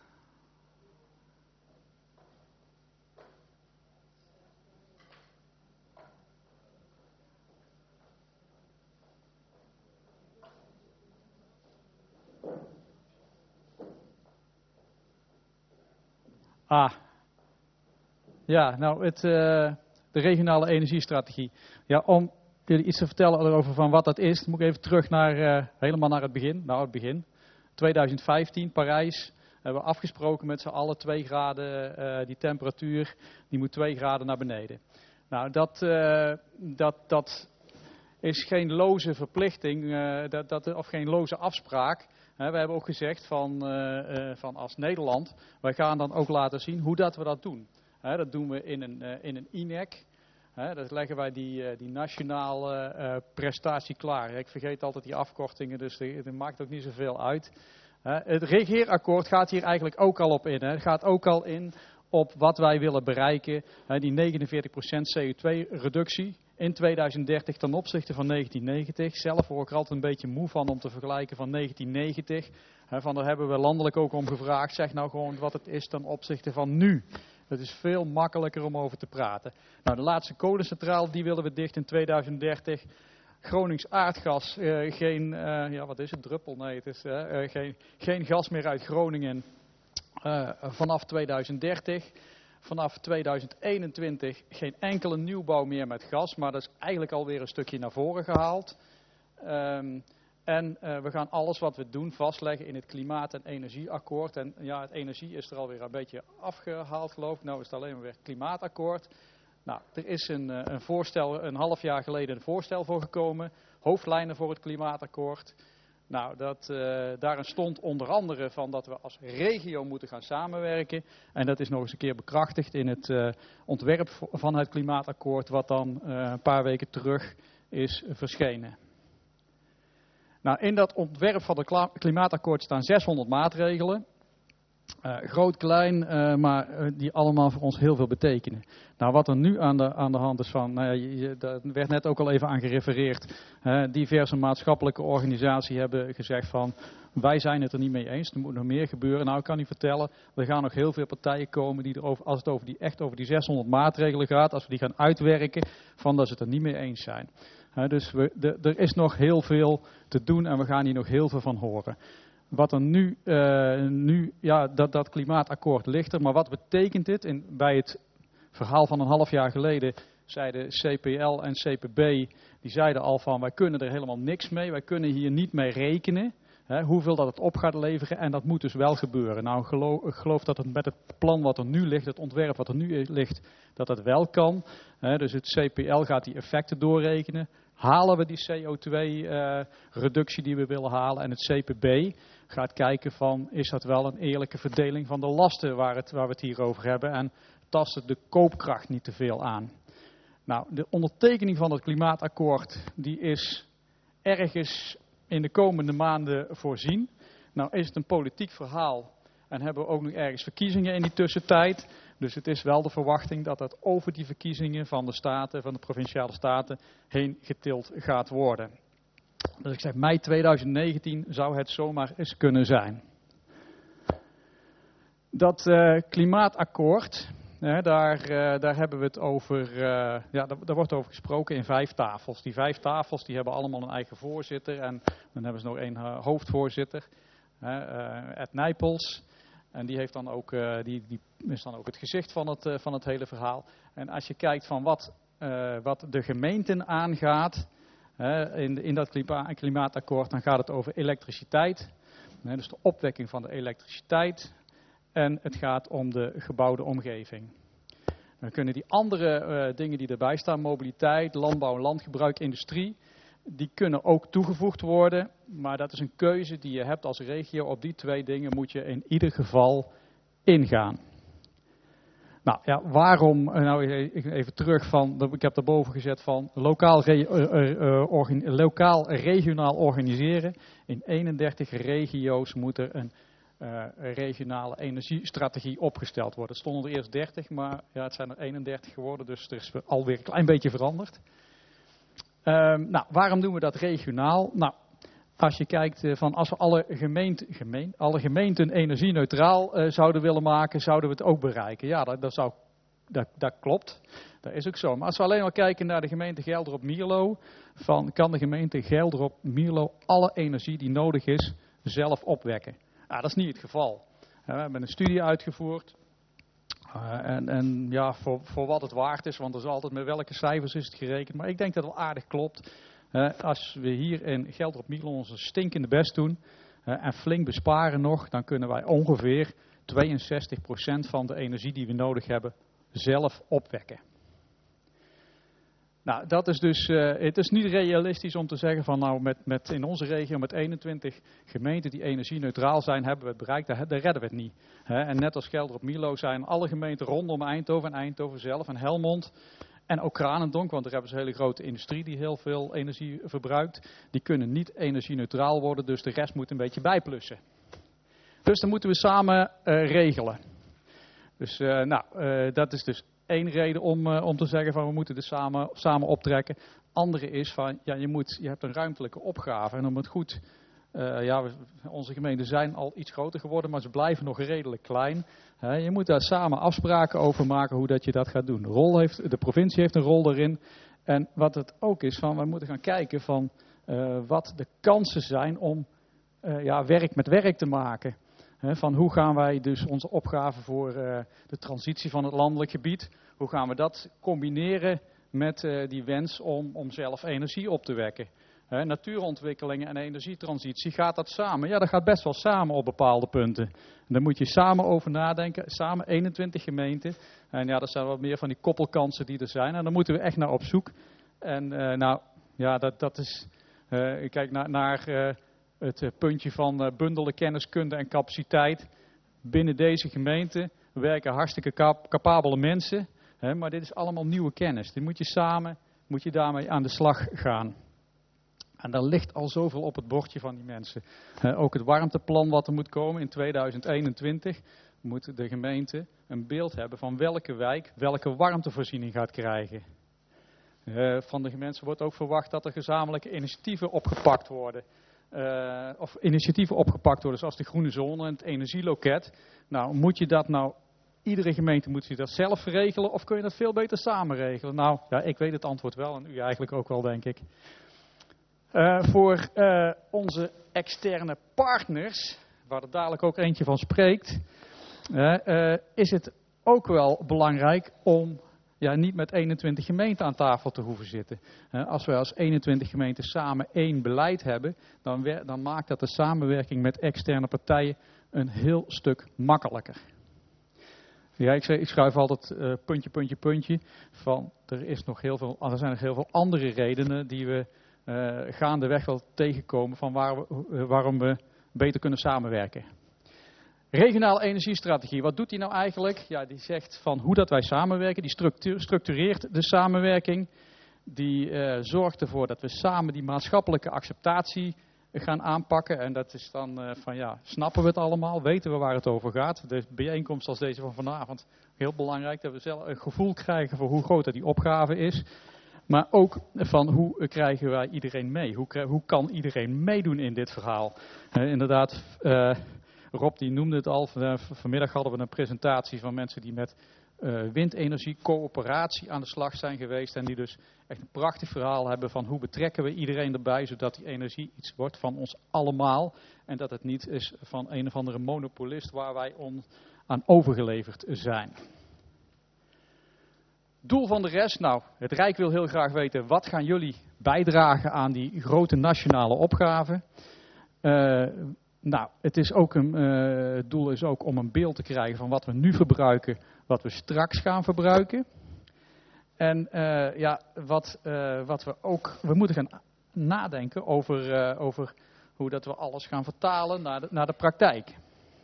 Ja, nou, de regionale energiestrategie. Ja, om jullie iets te vertellen over van wat dat is, moet ik even terug naar, helemaal naar het begin. Nou, het begin. 2015, Parijs. Hebben we afgesproken met z'n allen 2 graden, die temperatuur, die moet 2 graden naar beneden. Nou, dat is geen loze verplichting, of geen loze afspraak. We hebben ook gezegd van als Nederland, wij gaan dan ook laten zien hoe dat we dat doen. Dat doen we in een INEC. Dat leggen wij die nationale prestatie klaar. Ik vergeet altijd die afkortingen, dus dat maakt ook niet zoveel uit. Het regeerakkoord gaat hier eigenlijk ook al op in. Het gaat ook al in op wat wij willen bereiken. Die 49% CO2-reductie in 2030 ten opzichte van 1990. Zelf word ik er altijd een beetje moe van om te vergelijken van 1990. Daar hebben we landelijk ook om gevraagd. Zeg nou gewoon wat het is ten opzichte van nu. Het is veel makkelijker om over te praten. Nou, de laatste kolencentrale die willen we dicht in 2030. Gronings aardgas, geen, wat is het, druppel? Nee, het is geen gas meer uit Groningen vanaf 2030. Vanaf 2021 geen enkele nieuwbouw meer met gas, maar dat is eigenlijk alweer een stukje naar voren gehaald. En we gaan alles wat we doen vastleggen in het klimaat- en energieakkoord. En ja, het energie is er alweer een beetje afgehaald, geloof ik. Nou is het alleen maar weer het klimaatakkoord. Nou, er is een voorstel, een half jaar geleden een voorstel voor gekomen. Hoofdlijnen voor het klimaatakkoord. Nou, daarin stond onder andere van dat we als regio moeten gaan samenwerken. En dat is nog eens een keer bekrachtigd in het ontwerp van het klimaatakkoord, wat dan een paar weken terug is verschenen. Nou, in dat ontwerp van het klimaatakkoord staan 600 maatregelen. Groot, klein, maar die allemaal voor ons heel veel betekenen. Nou, wat er nu aan de hand is van, daar werd net ook al even aan gerefereerd. Diverse maatschappelijke organisaties hebben gezegd van, wij zijn het er niet mee eens, er moet nog meer gebeuren. Nou, ik kan u vertellen, er gaan nog heel veel partijen komen die als het echt over die 600 maatregelen gaat, als we die gaan uitwerken, van dat ze het er niet mee eens zijn. Dus er is nog heel veel te doen en we gaan hier nog heel veel van horen. Wat er nu dat klimaatakkoord ligt er, maar wat betekent dit? Bij het verhaal van een half jaar geleden zeiden CPL en CPB, die zeiden al van wij kunnen er helemaal niks mee, wij kunnen hier niet mee rekenen. Hoeveel dat het op gaat leveren en dat moet dus wel gebeuren. Nou, ik geloof dat het met het plan wat er nu ligt, het ontwerp wat er nu ligt, dat het wel kan. Dus het CPL gaat die effecten doorrekenen. Halen we die CO2-reductie die we willen halen en het CPB gaat kijken van is dat wel een eerlijke verdeling van de lasten waar we het hier over hebben en tast het de koopkracht niet te veel aan. Nou, de ondertekening van het klimaatakkoord die is ergens in de komende maanden voorzien. Nou is het een politiek verhaal en hebben we ook nog ergens verkiezingen in die tussentijd. Dus het is wel de verwachting dat het over die verkiezingen van de staten, van de provinciale staten, heen getild gaat worden. Dus ik zeg mei 2019 zou het zomaar eens kunnen zijn. Dat klimaatakkoord, daar hebben we het over, daar wordt over gesproken in 5 tafels. Die 5 tafels die hebben allemaal een eigen voorzitter en dan hebben ze nog 1 hoofdvoorzitter, Ed Nijpels. En die heeft dan ook, die is dan ook het gezicht van het hele verhaal. En als je kijkt van wat de gemeenten aangaat, In dat klimaatakkoord dan gaat het over elektriciteit. Dus de opwekking van de elektriciteit. En het gaat om de gebouwde omgeving. Dan kunnen die andere dingen die erbij staan, mobiliteit, landbouw en landgebruik, industrie, die kunnen ook toegevoegd worden. Maar dat is een keuze die je hebt als regio. Op die 2 dingen moet je in ieder geval ingaan. Nou ja, waarom, nou even terug van, ik heb daarboven gezet van lokaal regionaal organiseren. In 31 regio's moet er een regionale energiestrategie opgesteld worden. Het stonden er eerst 30, maar ja, het zijn er 31 geworden, dus er is alweer een klein beetje veranderd. Nou, waarom doen we dat regionaal? Nou, als je kijkt van als we alle gemeenten energie-neutraal zouden willen maken, zouden we het ook bereiken. Ja, dat klopt. Dat is ook zo. Maar als we alleen al kijken naar de gemeente Gelderop-Mierlo, kan de gemeente Gelderop-Mierlo alle energie die nodig is zelf opwekken. Nou, dat is niet het geval. We hebben een studie uitgevoerd. En ja, voor wat het waard is, want er is altijd met welke cijfers is het gerekend. Maar ik denk dat het wel aardig klopt. Als we hier in Gelderop-Mierlo onze stinkende best doen en flink besparen nog, dan kunnen wij ongeveer 62% van de energie die we nodig hebben zelf opwekken. Nou, dat is dus, het is niet realistisch om te zeggen van nou in onze regio met 21 gemeenten die energie-neutraal zijn, hebben we het bereikt, daar redden we het niet. En net als Gelderop-Mierlo zijn alle gemeenten rondom Eindhoven en Eindhoven zelf en Helmond en ook Kranendonk, want daar hebben ze een hele grote industrie die heel veel energie verbruikt. Die kunnen niet energie-neutraal worden, dus de rest moet een beetje bijplussen. Dus dat moeten we samen regelen. Dus dat is dus 1 reden om te zeggen van we moeten er samen optrekken. Andere is van ja, je hebt een ruimtelijke opgave en om het goed, onze gemeenten zijn al iets groter geworden, maar ze blijven nog redelijk klein. Je moet daar samen afspraken over maken hoe dat je dat gaat doen. De provincie heeft een rol daarin. En wat het ook is van we moeten gaan kijken van wat de kansen zijn om werk met werk te maken. Van hoe gaan wij dus onze opgave voor de transitie van het landelijk gebied, hoe gaan we dat combineren met die wens om zelf energie op te wekken. Natuurontwikkelingen en energietransitie, gaat dat samen? Ja, dat gaat best wel samen op bepaalde punten. En daar moet je samen over nadenken, samen 21 gemeenten. En ja, dat zijn wat meer van die koppelkansen die er zijn. En daar moeten we echt naar op zoek. En dat is, kijk naar het puntje van bundelen kenniskunde en capaciteit. Binnen deze gemeente werken hartstikke capabele mensen. Maar dit is allemaal nieuwe kennis. Dit moet je daarmee aan de slag gaan. En daar ligt al zoveel op het bordje van die mensen. Ook het warmteplan wat er moet komen in 2021. Moet de gemeente een beeld hebben van welke wijk welke warmtevoorziening gaat krijgen. Van de mensen wordt ook verwacht dat er gezamenlijke initiatieven opgepakt worden. Zoals de groene zone en het energieloket. Nou, moet je dat nou, iedere gemeente moet je dat zelf regelen of kun je dat veel beter samen regelen? Nou, ja, ik weet het antwoord wel en u eigenlijk ook wel, denk ik. Voor onze externe partners, waar er dadelijk ook eentje van spreekt, is het ook wel belangrijk om niet met 21 gemeenten aan tafel te hoeven zitten. Als we als 21 gemeenten samen 1 beleid hebben, dan maakt dat de samenwerking met externe partijen een heel stuk makkelijker. Ja, ik schuif altijd puntje. Van, er zijn nog heel veel andere redenen die we gaandeweg wel tegenkomen van waarom we beter kunnen samenwerken. Regionale energiestrategie, wat doet die nou eigenlijk? Ja, die zegt van hoe dat wij samenwerken, die structureert de samenwerking. Die zorgt ervoor dat we samen die maatschappelijke acceptatie gaan aanpakken. En dat is dan snappen we het allemaal, weten we waar het over gaat. De bijeenkomst als deze van vanavond, heel belangrijk dat we zelf een gevoel krijgen voor hoe groot die opgave is. Maar ook van hoe krijgen wij iedereen mee? Hoe kan iedereen meedoen in dit verhaal? Inderdaad, Rob die noemde het al. Vanmiddag hadden we een presentatie van mensen die met windenergie, coöperatie aan de slag zijn geweest. En die dus echt een prachtig verhaal hebben van hoe betrekken we iedereen erbij. Zodat die energie iets wordt van ons allemaal. En dat het niet is van een of andere monopolist waar wij aan overgeleverd zijn. Doel van de rest, nou, het Rijk wil heel graag weten, wat gaan jullie bijdragen aan die grote nationale opgave? Nou, het doel is ook om een beeld te krijgen van wat we nu verbruiken, wat we straks gaan verbruiken. En we moeten gaan nadenken over hoe dat we alles gaan vertalen naar de praktijk.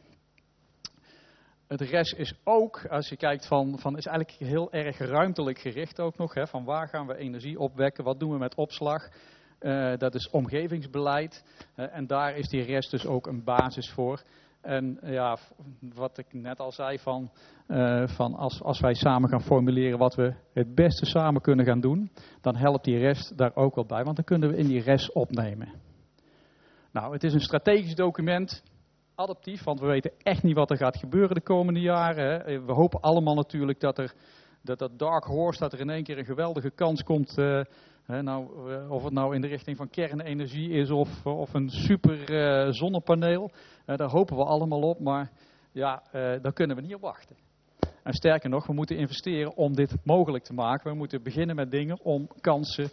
Het rest is ook, als je kijkt is eigenlijk heel erg ruimtelijk gericht ook nog. Hè, van waar gaan we energie opwekken, wat doen we met opslag. Dat is omgevingsbeleid. En daar is die rest dus ook een basis voor. En ja, wat ik net al zei, als wij samen gaan formuleren wat we het beste samen kunnen gaan doen, dan helpt die rest daar ook wel bij, want dan kunnen we in die rest opnemen. Nou, het is een strategisch document, adaptief, want we weten echt niet wat er gaat gebeuren de komende jaren. Hè. We hopen allemaal natuurlijk dat dark horse, dat er in één keer een geweldige kans komt, of het nou in de richting van kernenergie is of een super zonnepaneel. Daar hopen we allemaal op, maar ja, daar kunnen we niet op wachten. En sterker nog, we moeten investeren om dit mogelijk te maken. We moeten beginnen met dingen om kansen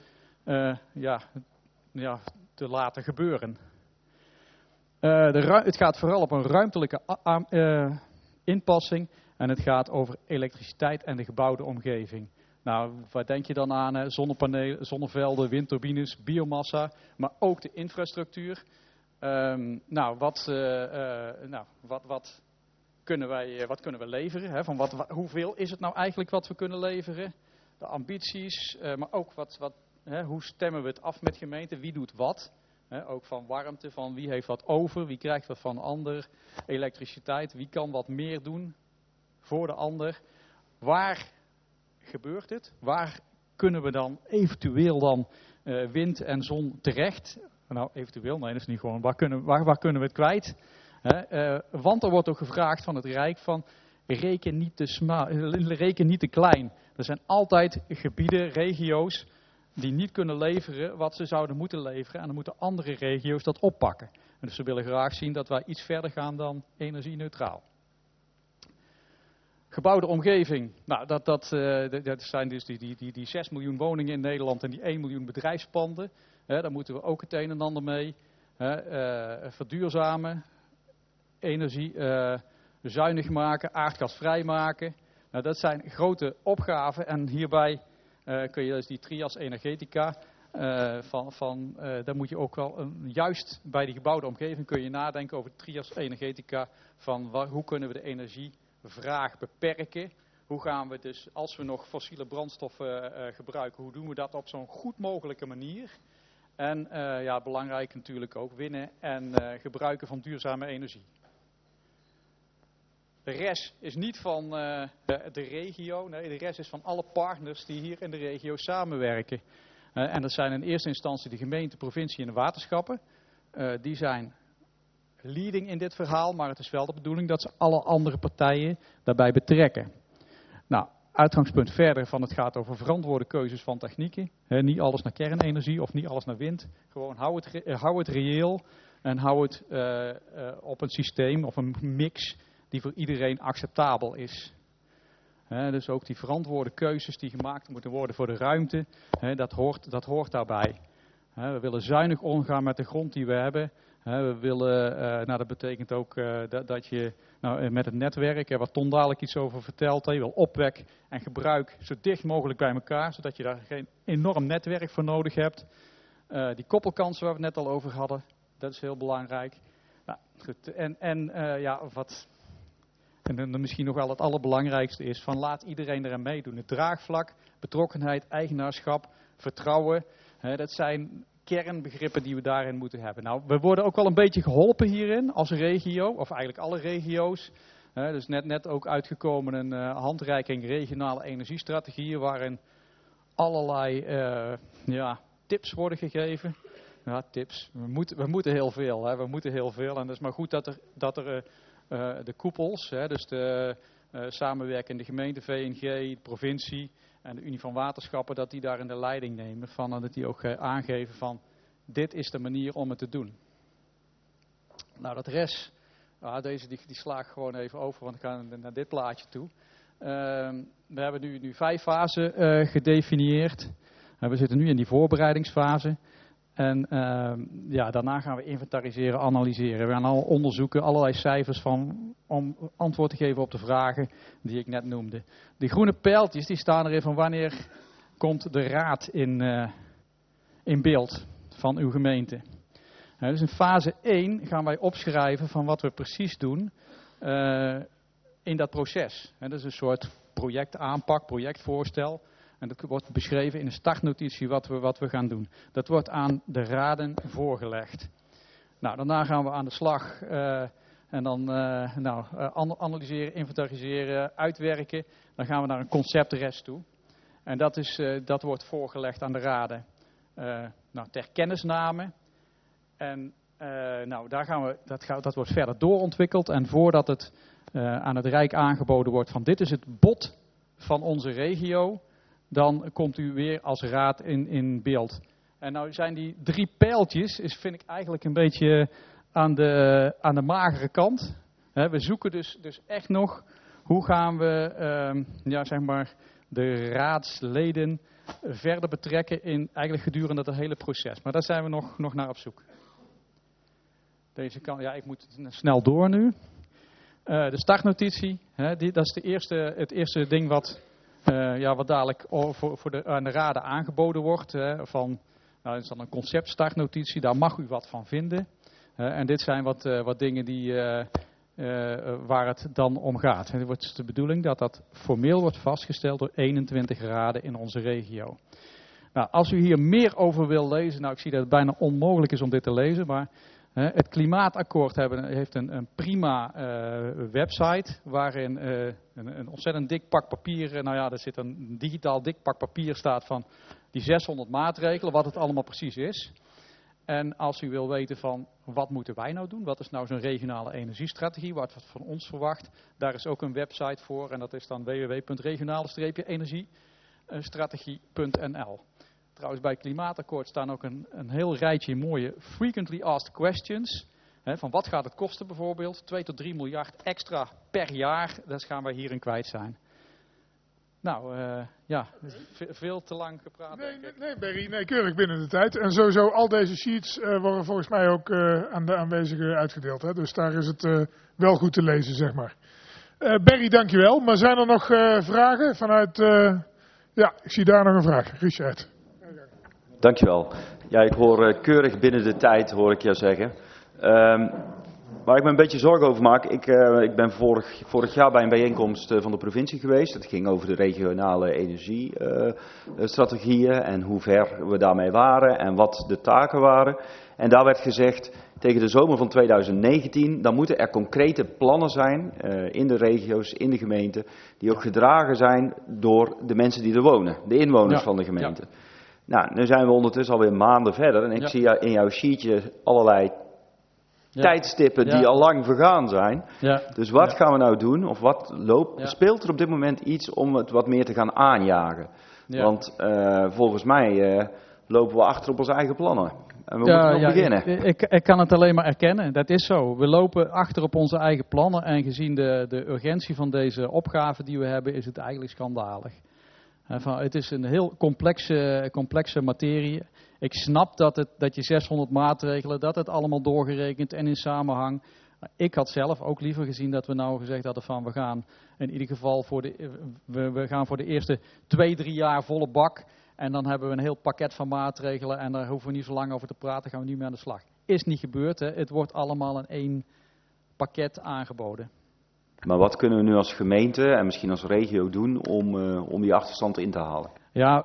te laten gebeuren. Het gaat vooral op een ruimtelijke inpassing en het gaat over elektriciteit en de gebouwde omgeving. Nou, wat denk je dan aan? Zonnepanelen, zonnevelden, windturbines, biomassa, maar ook de infrastructuur. Wat kunnen we leveren? Hè? Hoeveel is het nou eigenlijk wat we kunnen leveren? De ambities, maar ook hoe stemmen we het af met gemeenten? Wie doet wat? Ook van warmte, van wie heeft wat over, wie krijgt wat van de ander. Elektriciteit, wie kan wat meer doen voor de ander. Waar gebeurt het? Waar kunnen we dan eventueel wind en zon terecht? Nou, eventueel, nee, dat is niet gewoon. Waar kunnen we het kwijt? Want er wordt ook gevraagd van het Rijk van reken niet te klein. Er zijn altijd gebieden, regio's die niet kunnen leveren wat ze zouden moeten leveren. En dan moeten andere regio's dat oppakken. En dus ze willen graag zien dat wij iets verder gaan dan energie-neutraal. Gebouwde omgeving. Nou, dat zijn dus die 6 miljoen woningen in Nederland en die 1 miljoen bedrijfspanden. Daar moeten we ook het een en ander mee. Verduurzamen, energie zuinig maken, aardgasvrij maken. Nou, dat zijn grote opgaven en hierbij kun je dus die trias energetica, daar moet je ook wel, juist bij die gebouwde omgeving kun je nadenken over trias energetica, van hoe kunnen we de energievraag beperken. Hoe gaan we dus, als we nog fossiele brandstoffen gebruiken, hoe doen we dat op zo'n goed mogelijke manier? En belangrijk natuurlijk ook winnen en gebruiken van duurzame energie. De rest is niet van de regio, nee, de rest is van alle partners die hier in de regio samenwerken. En dat zijn in eerste instantie de gemeente, provincie en de waterschappen. Die zijn leading in dit verhaal, maar het is wel de bedoeling dat ze alle andere partijen daarbij betrekken. Nou, uitgangspunt verder van het gaat over verantwoorde keuzes van technieken. Niet alles naar kernenergie of niet alles naar wind. Gewoon hou het reëel en hou het op een systeem of een mix die voor iedereen acceptabel is. Dus ook die verantwoorde keuzes die gemaakt moeten worden voor de ruimte, dat hoort daarbij. We willen zuinig omgaan met de grond die we hebben. We willen, dat betekent ook dat je met het netwerk, waar Ton dadelijk iets over vertelt, je wil opwek en gebruik zo dicht mogelijk bij elkaar, zodat je daar geen enorm netwerk voor nodig hebt. Die koppelkansen waar we het net al over hadden, dat is heel belangrijk. Nou, goed. En misschien nog wel het allerbelangrijkste is van laat iedereen eraan meedoen. Het draagvlak, betrokkenheid, eigenaarschap, vertrouwen. Dat zijn kernbegrippen die we daarin moeten hebben. Nou, we worden ook wel een beetje geholpen hierin als regio, of eigenlijk alle regio's. Dus net ook uitgekomen een handreiking regionale energiestrategieën waarin allerlei tips worden gegeven. Ja, tips. We moeten heel veel. We moeten heel veel. En dat is maar goed dat er de koepels, dus de samenwerkende gemeente, VNG, de provincie en de Unie van Waterschappen, dat die daar in de leiding nemen van en dat die ook aangeven van dit is de manier om het te doen. Nou, dat rest, deze die sla ik gewoon even over, want ik ga naar dit plaatje toe. We hebben nu 5 fasen gedefinieerd. We zitten nu in die voorbereidingsfase. En daarna gaan we inventariseren, analyseren. We gaan al onderzoeken, allerlei cijfers om antwoord te geven op de vragen die ik net noemde. Die groene pijltjes die staan erin van wanneer komt de raad in beeld van uw gemeente. Dus in fase 1 gaan wij opschrijven van wat we precies doen in dat proces. Dat is een soort projectaanpak, projectvoorstel. En dat wordt beschreven in een startnotitie wat we gaan doen. Dat wordt aan de raden voorgelegd. Nou, daarna gaan we aan de slag en dan analyseren, inventariseren, uitwerken. Dan gaan we naar een conceptrest toe. En dat wordt voorgelegd aan de raden ter kennisname. En dat wordt verder doorontwikkeld. En voordat het aan het Rijk aangeboden wordt van dit is het bod van onze regio, dan komt u weer als raad in beeld. En nou zijn die 3 pijltjes, vind ik eigenlijk een beetje aan de magere kant. We zoeken dus echt nog, hoe gaan we de raadsleden verder betrekken in eigenlijk gedurende het hele proces. Maar daar zijn we nog naar op zoek. Deze kant, ik moet snel door nu. De startnotitie, dat is het eerste ding wat dadelijk aan de raden aangeboden wordt. Dat is dan een conceptstartnotitie, daar mag u wat van vinden. En dit zijn wat dingen waar het dan om gaat. Het wordt de bedoeling dat dat formeel wordt vastgesteld door 21 raden in onze regio. Nou, als u hier meer over wil lezen, ik zie dat het bijna onmogelijk is om dit te lezen, maar het klimaatakkoord heeft een prima website waarin een ontzettend dik pak papier, er zit een digitaal dik pak papier staat van die 600 maatregelen, wat het allemaal precies is. En als u wil weten van wat moeten wij nou doen, wat is nou zo'n regionale energiestrategie, wat wordt van ons verwacht, daar is ook een website voor en dat is dan www.regionale-energiestrategie.nl. Trouwens, bij het klimaatakkoord staan ook een heel rijtje mooie frequently asked questions. Van wat gaat het kosten bijvoorbeeld? 2 tot 3 miljard extra per jaar, dat gaan wij hierin kwijt zijn. Nou, veel te lang gepraat. Nee, Berry, nee, keurig binnen de tijd. En sowieso, al deze sheets worden volgens mij ook aan de aanwezigen uitgedeeld. Hè? Dus daar is het wel goed te lezen, zeg maar. Berry, dankjewel. Maar zijn er nog vragen vanuit... ik zie daar nog een vraag. Richard. Dankjewel. Ja, ik hoor keurig binnen de tijd, hoor ik jou zeggen. Waar ik me een beetje zorgen over maak, ik ben vorig jaar bij een bijeenkomst van de provincie geweest. Het ging over de regionale energiestrategieën en hoe ver we daarmee waren en wat de taken waren. En daar werd gezegd, tegen de zomer van 2019, dan moeten er concrete plannen zijn in de regio's, in de gemeenten, die ook gedragen zijn door de mensen die er wonen, de inwoners van de gemeente. Ja. Nou, nu zijn we ondertussen alweer maanden verder en ik zie in jouw sheetje allerlei tijdstippen die al lang vergaan zijn. Ja. Dus wat gaan we nou doen? Of wat speelt er op dit moment iets om het wat meer te gaan aanjagen? Ja. Want volgens mij lopen we achter op onze eigen plannen. En we moeten nog beginnen. Ik kan het alleen maar erkennen. Dat is zo. We lopen achter op onze eigen plannen. En gezien de urgentie van deze opgave die we hebben, is het eigenlijk schandalig. Het is een heel complexe materie. Ik snap dat je 600 maatregelen, dat het allemaal doorgerekend en in samenhang. Ik had zelf ook liever gezien dat we nou gezegd hadden van we gaan in ieder geval we gaan voor de eerste 2-3 jaar volle bak. En dan hebben we een heel pakket van maatregelen en daar hoeven we niet zo lang over te praten, gaan we niet meer aan de slag. Is niet gebeurd, hè? Het wordt allemaal in één pakket aangeboden. Maar wat kunnen we nu als gemeente en misschien als regio doen om die achterstand in te halen? Ja,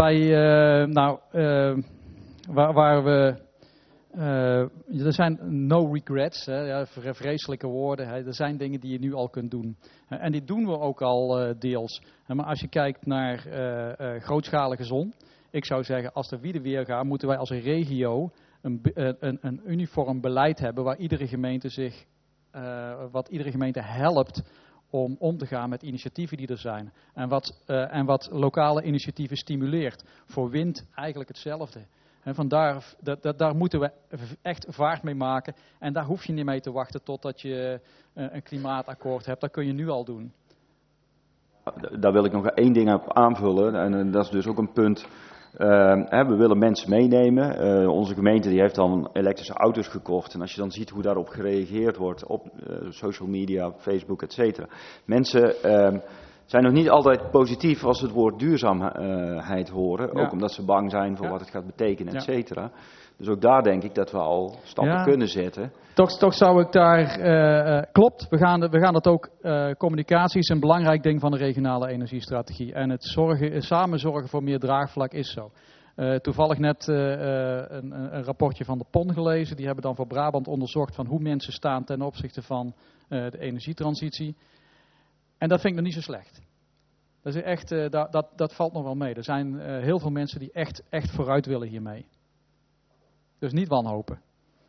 waar we... er zijn no regrets, hè, vreselijke woorden. Hè, er zijn dingen die je nu al kunt doen. En die doen we ook al deels. Maar als je kijkt naar grootschalige zon. Ik zou zeggen, als de wieden weer gaan, moeten wij als een regio een uniform beleid hebben waar iedere gemeente wat iedere gemeente helpt om te gaan met initiatieven die er zijn. En wat lokale initiatieven stimuleert. Voor wind eigenlijk hetzelfde. En vandaar, daar moeten we echt vaart mee maken. En daar hoef je niet mee te wachten totdat je een klimaatakkoord hebt. Dat kun je nu al doen. daar wil ik nog één ding op aanvullen. En dat is dus ook een punt. We willen mensen meenemen. Onze gemeente die heeft dan elektrische auto's gekocht. En als je dan ziet hoe daarop gereageerd wordt op social media, Facebook, et cetera. Mensen zijn nog niet altijd positief als ze het woord duurzaamheid horen. Ook omdat ze bang zijn voor wat het gaat betekenen, et cetera. Dus ook daar denk ik dat we al stappen kunnen zetten. Toch zou ik daar... klopt, we gaan dat ook... communicatie is een belangrijk ding van de regionale energiestrategie. En het samen zorgen voor meer draagvlak is zo. Toevallig net een rapportje van de PON gelezen. Die hebben dan voor Brabant onderzocht van hoe mensen staan ten opzichte van de energietransitie. En dat vind ik nog niet zo slecht. Dat is echt, dat valt nog wel mee. Er zijn heel veel mensen die echt vooruit willen hiermee. Dus niet wanhopen.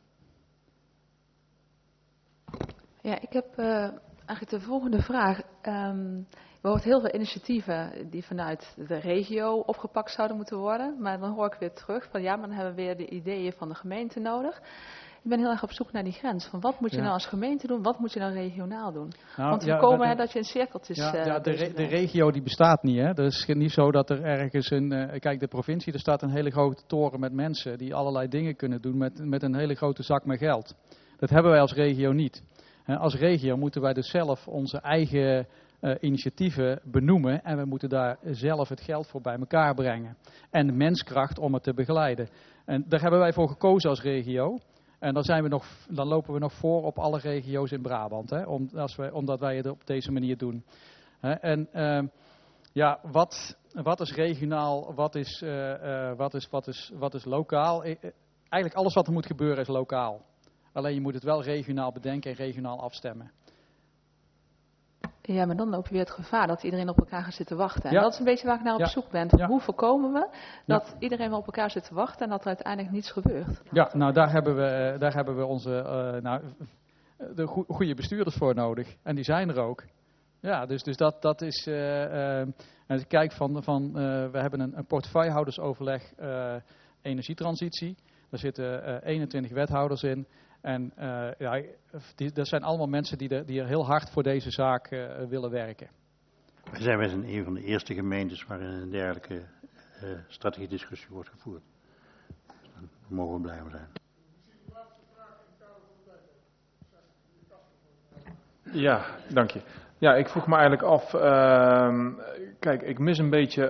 Ja, ik heb eigenlijk de volgende vraag. Er hoort heel veel initiatieven die vanuit de regio opgepakt zouden moeten worden. Maar dan hoor ik weer terug van ja, maar dan hebben we weer de ideeën van de gemeente nodig. Ik ben heel erg op zoek naar die grens. Van wat moet je nou als gemeente doen, wat moet je nou regionaal doen? Want we komen dat je in cirkeltjes... De regio die bestaat niet. Hè? Het is niet zo dat er ergens kijk, de provincie, er staat een hele grote toren met mensen die allerlei dingen kunnen doen met een hele grote zak met geld. Dat hebben wij als regio niet. Als regio moeten wij dus zelf onze eigen initiatieven benoemen en we moeten daar zelf het geld voor bij elkaar brengen. En de menskracht om het te begeleiden. En daar hebben wij voor gekozen als regio. En dan lopen we nog voor op alle regio's in Brabant, hè, omdat wij het op deze manier doen. En wat is regionaal, wat is lokaal? Eigenlijk alles wat er moet gebeuren is lokaal. Alleen je moet het wel regionaal bedenken en regionaal afstemmen. Ja, maar dan loop je weer het gevaar dat iedereen op elkaar gaat zitten wachten. En dat is een beetje waar ik naar op zoek ben. Hoe voorkomen we dat iedereen wel op elkaar zit te wachten en dat er uiteindelijk niets gebeurt? Ja, nou daar hebben we onze de goede bestuurders voor nodig. En die zijn er ook. Ja, dus dat is... als ik kijk we hebben een portefeuillehoudersoverleg energietransitie. Daar zitten 21 wethouders in. En dat zijn allemaal mensen die er heel hard voor deze zaak willen werken. Wij zijn met een van de eerste gemeentes waarin een dergelijke strategiediscussie wordt gevoerd. Dus daar mogen we blij mee zijn. Ja, dank je. Ja, ik vroeg me eigenlijk af, kijk, ik mis een beetje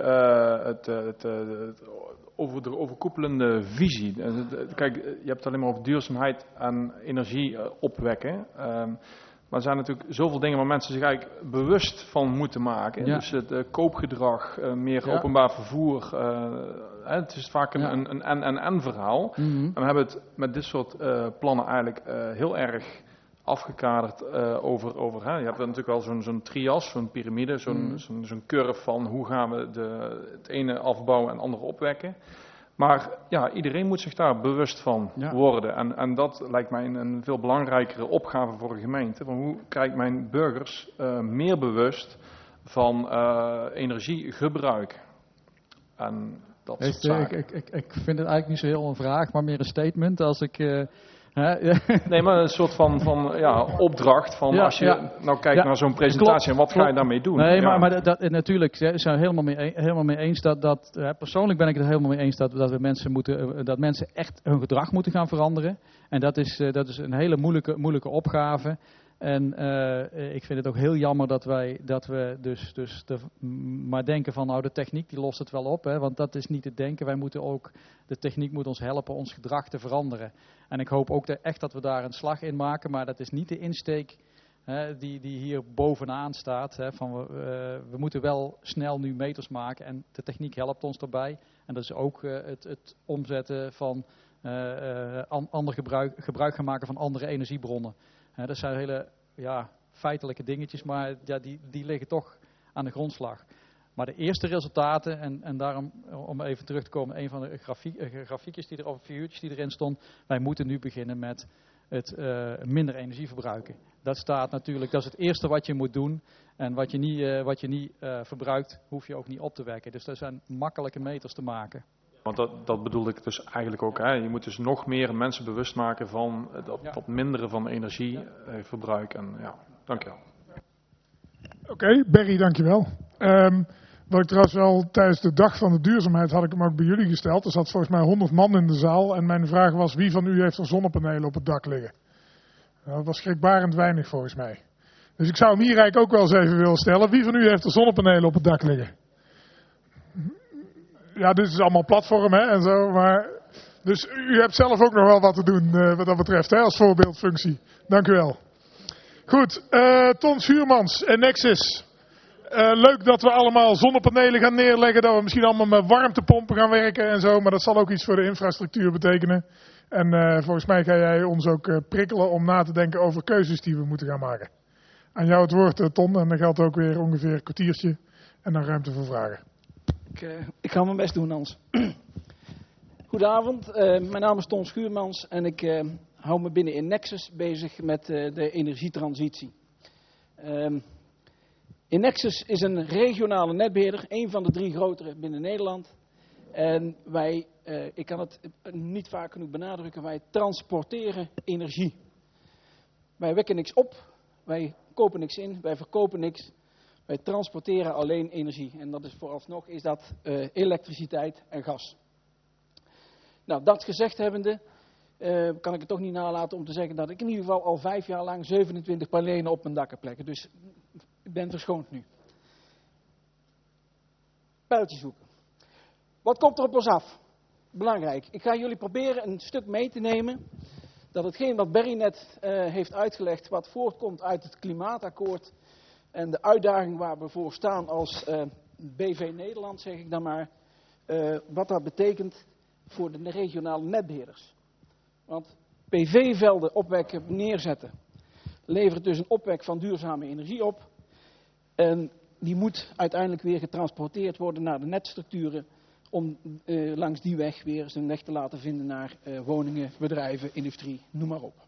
over de overkoepelende visie. Kijk, je hebt het alleen maar over duurzaamheid en energie opwekken. Maar er zijn natuurlijk zoveel dingen waar mensen zich eigenlijk bewust van moeten maken. Ja. Dus het koopgedrag, meer openbaar vervoer. Het is vaak een en verhaal. Mm-hmm. En we hebben het met dit soort plannen eigenlijk heel erg afgekaderd over je hebt natuurlijk wel zo'n trias, zo'n piramide, zo'n curve van hoe gaan we het ene afbouwen en het andere opwekken. Maar ja, iedereen moet zich daar bewust van worden. En dat lijkt mij een veel belangrijkere opgave voor een gemeente. Van hoe krijg ik mijn burgers meer bewust van energiegebruik? En dat soort zaken. Ik vind het eigenlijk niet zo heel een vraag, maar meer een statement. Als ik... Nee, maar een soort van opdracht van als je nou kijkt naar zo'n presentatie en wat ga je daarmee doen? Nee, maar natuurlijk zijn we helemaal mee eens dat persoonlijk ben ik het helemaal mee eens dat mensen echt hun gedrag moeten gaan veranderen. En dat is een hele moeilijke opgave. En ik vind het ook heel jammer dat we maar denken van nou de techniek die lost het wel op. Hè, want dat is niet het denken. De techniek moet ons helpen ons gedrag te veranderen. En ik hoop ook echt dat we daar een slag in maken. Maar dat is niet de insteek die hier bovenaan staat. Hè, van we moeten wel snel nu meters maken en de techniek helpt ons daarbij. En dat is ook het omzetten van ander gebruik gaan maken van andere energiebronnen. Dat zijn hele feitelijke dingetjes, maar die liggen toch aan de grondslag. Maar de eerste resultaten, en daarom om even terug te komen, een van de grafiekjes figuurtjes die erin stond, wij moeten nu beginnen met het minder energie verbruiken. Dat staat natuurlijk, dat is het eerste wat je moet doen. En wat je niet verbruikt, hoef je ook niet op te wekken. Dus dat zijn makkelijke meters te maken. Want dat bedoelde ik dus eigenlijk ook. Hè. Je moet dus nog meer mensen bewust maken van dat minderen van energieverbruik. En ja, dankjewel. Oké, Berry, dankjewel. Wat ik trouwens wel tijdens de dag van de duurzaamheid had ik hem ook bij jullie gesteld. Er zat volgens mij 100 man in de zaal en mijn vraag was wie van u heeft er zonnepanelen op het dak liggen? Dat was schrikbarend weinig volgens mij. Dus ik zou hem hier eigenlijk ook wel eens even willen stellen. Wie van u heeft er zonnepanelen op het dak liggen? Ja, dit is allemaal platform hè, en zo, maar... Dus u hebt zelf ook nog wel wat te doen wat dat betreft, hè, als voorbeeldfunctie. Dank u wel. Goed, Ton Schuurmans en Nexus. Leuk dat we allemaal zonnepanelen gaan neerleggen, dat we misschien allemaal met warmtepompen gaan werken en zo, maar dat zal ook iets voor de infrastructuur betekenen. En volgens mij ga jij ons ook prikkelen om na te denken over keuzes die we moeten gaan maken. Aan jou het woord, Ton, en dan geldt ook weer ongeveer een kwartiertje en dan ruimte voor vragen. Ik ga mijn best doen, Hans. Goedenavond, mijn naam is Ton Schuurmans en ik hou me binnen in Nexus bezig met de energietransitie. Nexus is een regionale netbeheerder, een van de 3 grotere binnen Nederland. En wij, ik kan het niet vaak genoeg benadrukken, wij transporteren energie. Wij wekken niks op, wij kopen niks in, wij verkopen niks. Wij transporteren alleen energie. En dat is vooralsnog is dat elektriciteit en gas. Nou, dat gezegd hebbende, kan ik het toch niet nalaten om te zeggen dat ik in ieder geval al 5 jaar lang 27 panelen op mijn dak heb leggen. Dus ik ben verschoond nu. Pijltjes zoeken. Wat komt er op ons af? Belangrijk. Ik ga jullie proberen een stuk mee te nemen. Dat hetgeen wat Berry net heeft uitgelegd, wat voortkomt uit het klimaatakkoord. En de uitdaging waar we voor staan als BV Nederland, zeg ik dan maar. Wat dat betekent voor de regionale netbeheerders. Want PV-velden opwekken, neerzetten, levert dus een opwek van duurzame energie op. En die moet uiteindelijk weer getransporteerd worden naar de netstructuren om langs die weg weer zijn weg te laten vinden naar woningen, bedrijven, industrie, noem maar op.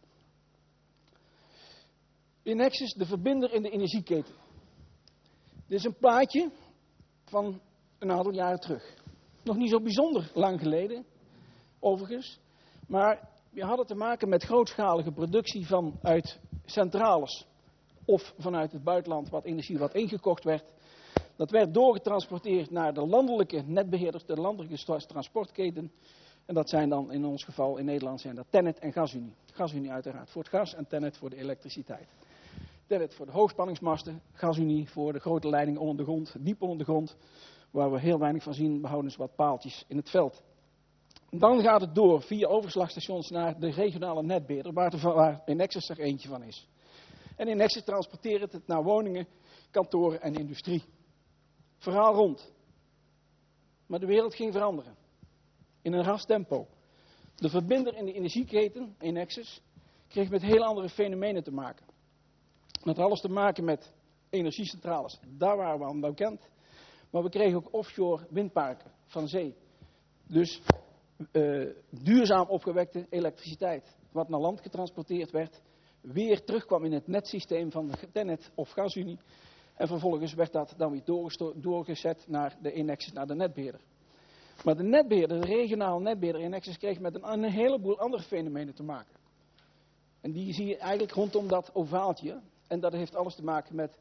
Nexus, de verbinder in de energieketen. Dit is een plaatje van een aantal jaren terug. Nog niet zo bijzonder lang geleden, overigens. Maar we hadden te maken met grootschalige productie vanuit centrales. Of vanuit het buitenland wat energie wat ingekocht werd. Dat werd doorgetransporteerd naar de landelijke netbeheerders, de landelijke transportketen. En dat zijn dan in ons geval in Nederland zijn dat TenneT en GasUnie. GasUnie uiteraard voor het gas en TenneT voor de elektriciteit. TenneT voor de hoogspanningsmasten, GasUnie voor de grote leidingen onder de grond, diep onder de grond. Waar we heel weinig van zien, behouden ze wat paaltjes in het veld. Dan gaat het door via overslagstations naar de regionale netbeheerder, waar Nexus er eentje van is. En Nexus transporteert het naar woningen, kantoren en industrie. Verhaal rond. Maar de wereld ging veranderen. In een ras tempo. De verbinder in de energieketen, Nexus, kreeg met heel andere fenomenen te maken. Dat had alles te maken met energiecentrales. Daar waren we aan bekend. Maar we kregen ook offshore windparken van zee. Dus duurzaam opgewekte elektriciteit. Wat naar land getransporteerd werd. Weer terugkwam in het netsysteem van de TenneT of GasUnie. En vervolgens werd dat dan weer doorgezet naar de Nexus, naar de netbeheerder. Maar de netbeheerder, de regionale netbeheerder Nexus, kreeg met een heleboel andere fenomenen te maken. En die zie je eigenlijk rondom dat ovaaltje. En dat heeft alles te maken met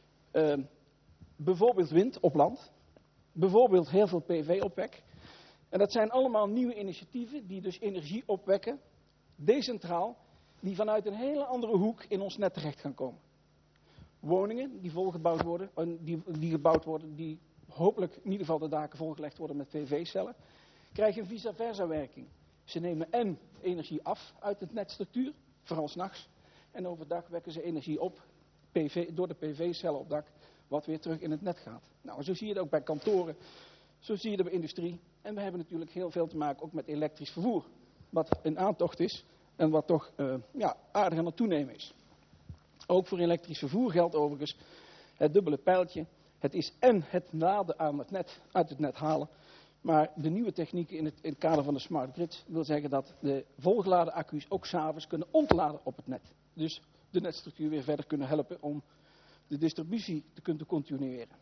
bijvoorbeeld wind op land. Bijvoorbeeld heel veel PV-opwek. En dat zijn allemaal nieuwe initiatieven die dus energie opwekken, decentraal, die vanuit een hele andere hoek in ons net terecht gaan komen. Woningen die volgebouwd worden, die gebouwd worden, die hopelijk in ieder geval de daken volgelegd worden met PV-cellen, krijgen een vice versa werking. Ze nemen en energie af uit het netstructuur, vooral 's nachts, en overdag wekken ze energie op door de PV-cellen op dak, wat weer terug in het net gaat. Nou, zo zie je het ook bij kantoren, zo zie je het bij industrie. En we hebben natuurlijk heel veel te maken ook met elektrisch vervoer, wat een aantocht is en wat toch aardig aan het toenemen is. Ook voor elektrisch vervoer geldt overigens het dubbele pijltje. Het is en het laden aan het net, uit het net halen. Maar de nieuwe technieken in het kader van de smart grid wil zeggen dat de volgeladen accu's ook 's avonds kunnen ontladen op het net. Dus de netstructuur weer verder kunnen helpen om de distributie te kunnen continueren.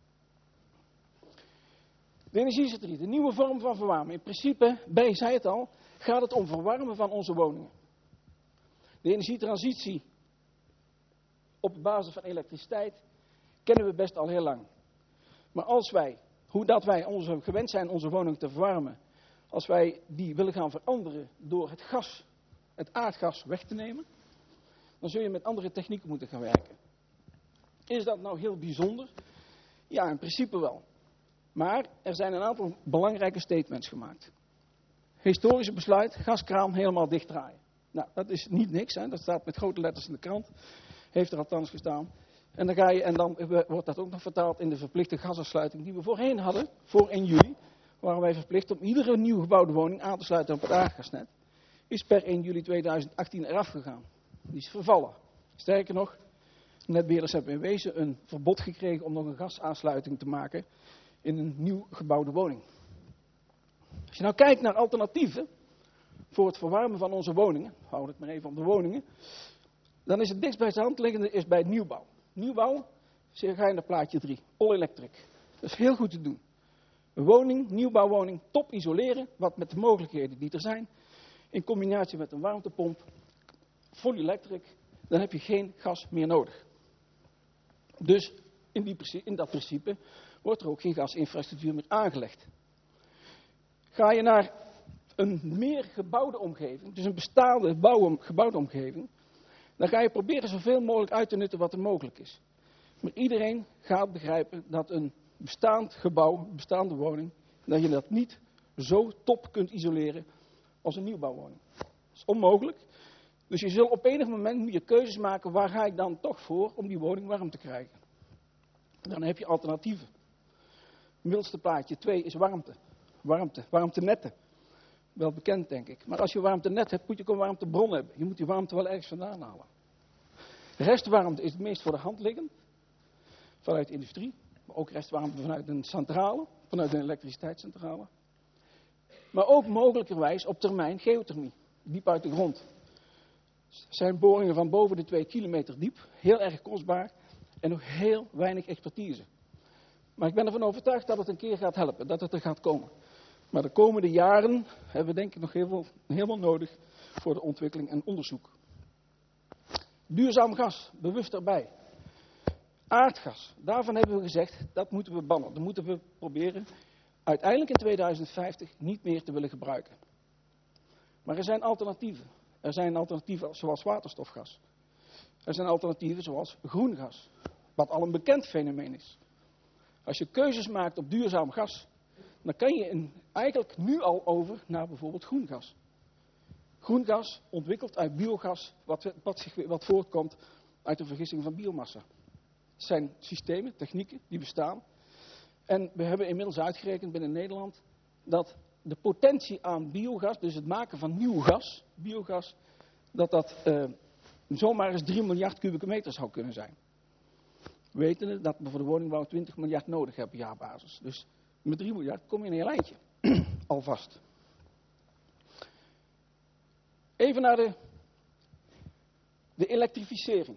De energiestrategie, de nieuwe vorm van verwarming. In principe, Berry zei het al, gaat het om verwarmen van onze woningen. De energietransitie op basis van elektriciteit kennen we best al heel lang. Maar hoe dat wij gewend zijn onze woning te verwarmen, als wij die willen gaan veranderen door het aardgas weg te nemen, dan zul je met andere technieken moeten gaan werken. Is dat nou heel bijzonder? Ja, in principe wel. Maar er zijn een aantal belangrijke statements gemaakt. Historische besluit, gaskraan helemaal dichtdraaien. Nou, dat is niet niks, hè? Dat staat met grote letters in de krant. Heeft er althans gestaan. En dan wordt dat ook nog vertaald in de verplichte gasafsluiting die we voorheen hadden. Voor 1 juli waren wij verplicht om iedere nieuw gebouwde woning aan te sluiten op het aardgasnet. Is per 1 juli 2018 eraf gegaan. Die is vervallen. Sterker nog, netbeheerders hebben in wezen een verbod gekregen om nog een gasaansluiting te maken in een nieuw gebouwde woning. Als je nou kijkt naar alternatieven voor het verwarmen van onze woningen, hou het maar even op de woningen, dan is het dichtst bij de hand liggende is bij nieuwbouw. Nieuwbouw, ga je naar plaatje 3, all-electric. Dat is heel goed te doen. Een woning, nieuwbouwwoning, top isoleren, wat met de mogelijkheden die er zijn, in combinatie met een warmtepomp, full electric, dan heb je geen gas meer nodig. Dus in dat principe wordt er ook geen gasinfrastructuur meer aangelegd. Ga je naar een meer gebouwde omgeving, dus een bestaande gebouwde omgeving, dan ga je proberen zoveel mogelijk uit te nutten wat er mogelijk is. Maar iedereen gaat begrijpen dat een bestaand gebouw, een bestaande woning, dat je dat niet zo top kunt isoleren als een nieuwbouwwoning. Dat is onmogelijk. Dus je zult op enig moment moet je keuzes maken, waar ga ik dan toch voor om die woning warm te krijgen. Dan heb je alternatieven. Het middelste plaatje 2 is warmte. Warmtenetten. Wel bekend, denk ik. Maar als je warmtenet hebt, moet je ook een warmtebron hebben. Je moet die warmte wel ergens vandaan halen. Restwarmte is het meest voor de hand liggend. Vanuit de industrie. Maar ook restwarmte vanuit een centrale. Vanuit een elektriciteitscentrale. Maar ook mogelijkerwijs op termijn geothermie. Diep uit de grond. Er zijn boringen van boven de 2 kilometer diep. Heel erg kostbaar. En nog heel weinig expertise. Maar ik ben ervan overtuigd dat het een keer gaat helpen. Dat het er gaat komen. Maar de komende jaren hebben we denk ik nog heel veel nodig voor de ontwikkeling en onderzoek. Duurzaam gas, bewust erbij. Aardgas, daarvan hebben we gezegd, dat moeten we bannen. Dat moeten we proberen uiteindelijk in 2050 niet meer te willen gebruiken. Maar er zijn alternatieven. Er zijn alternatieven zoals waterstofgas. Er zijn alternatieven zoals groen gas, wat al een bekend fenomeen is. Als je keuzes maakt op duurzaam gas, dan kan je eigenlijk nu al over naar bijvoorbeeld groen gas. Groen gas ontwikkeld uit biogas, wat voortkomt uit de vergissing van biomassa. Het zijn systemen, technieken die bestaan. En we hebben inmiddels uitgerekend binnen Nederland dat de potentie aan biogas, dus het maken van nieuw gas, biogas, dat zomaar eens 3 miljard kubieke meter zou kunnen zijn. Wetende dat we voor de woningbouw 20 miljard nodig hebben op jaarbasis. Dus met 3 miljard kom je een heel eindje. Alvast. Even naar de elektrificering.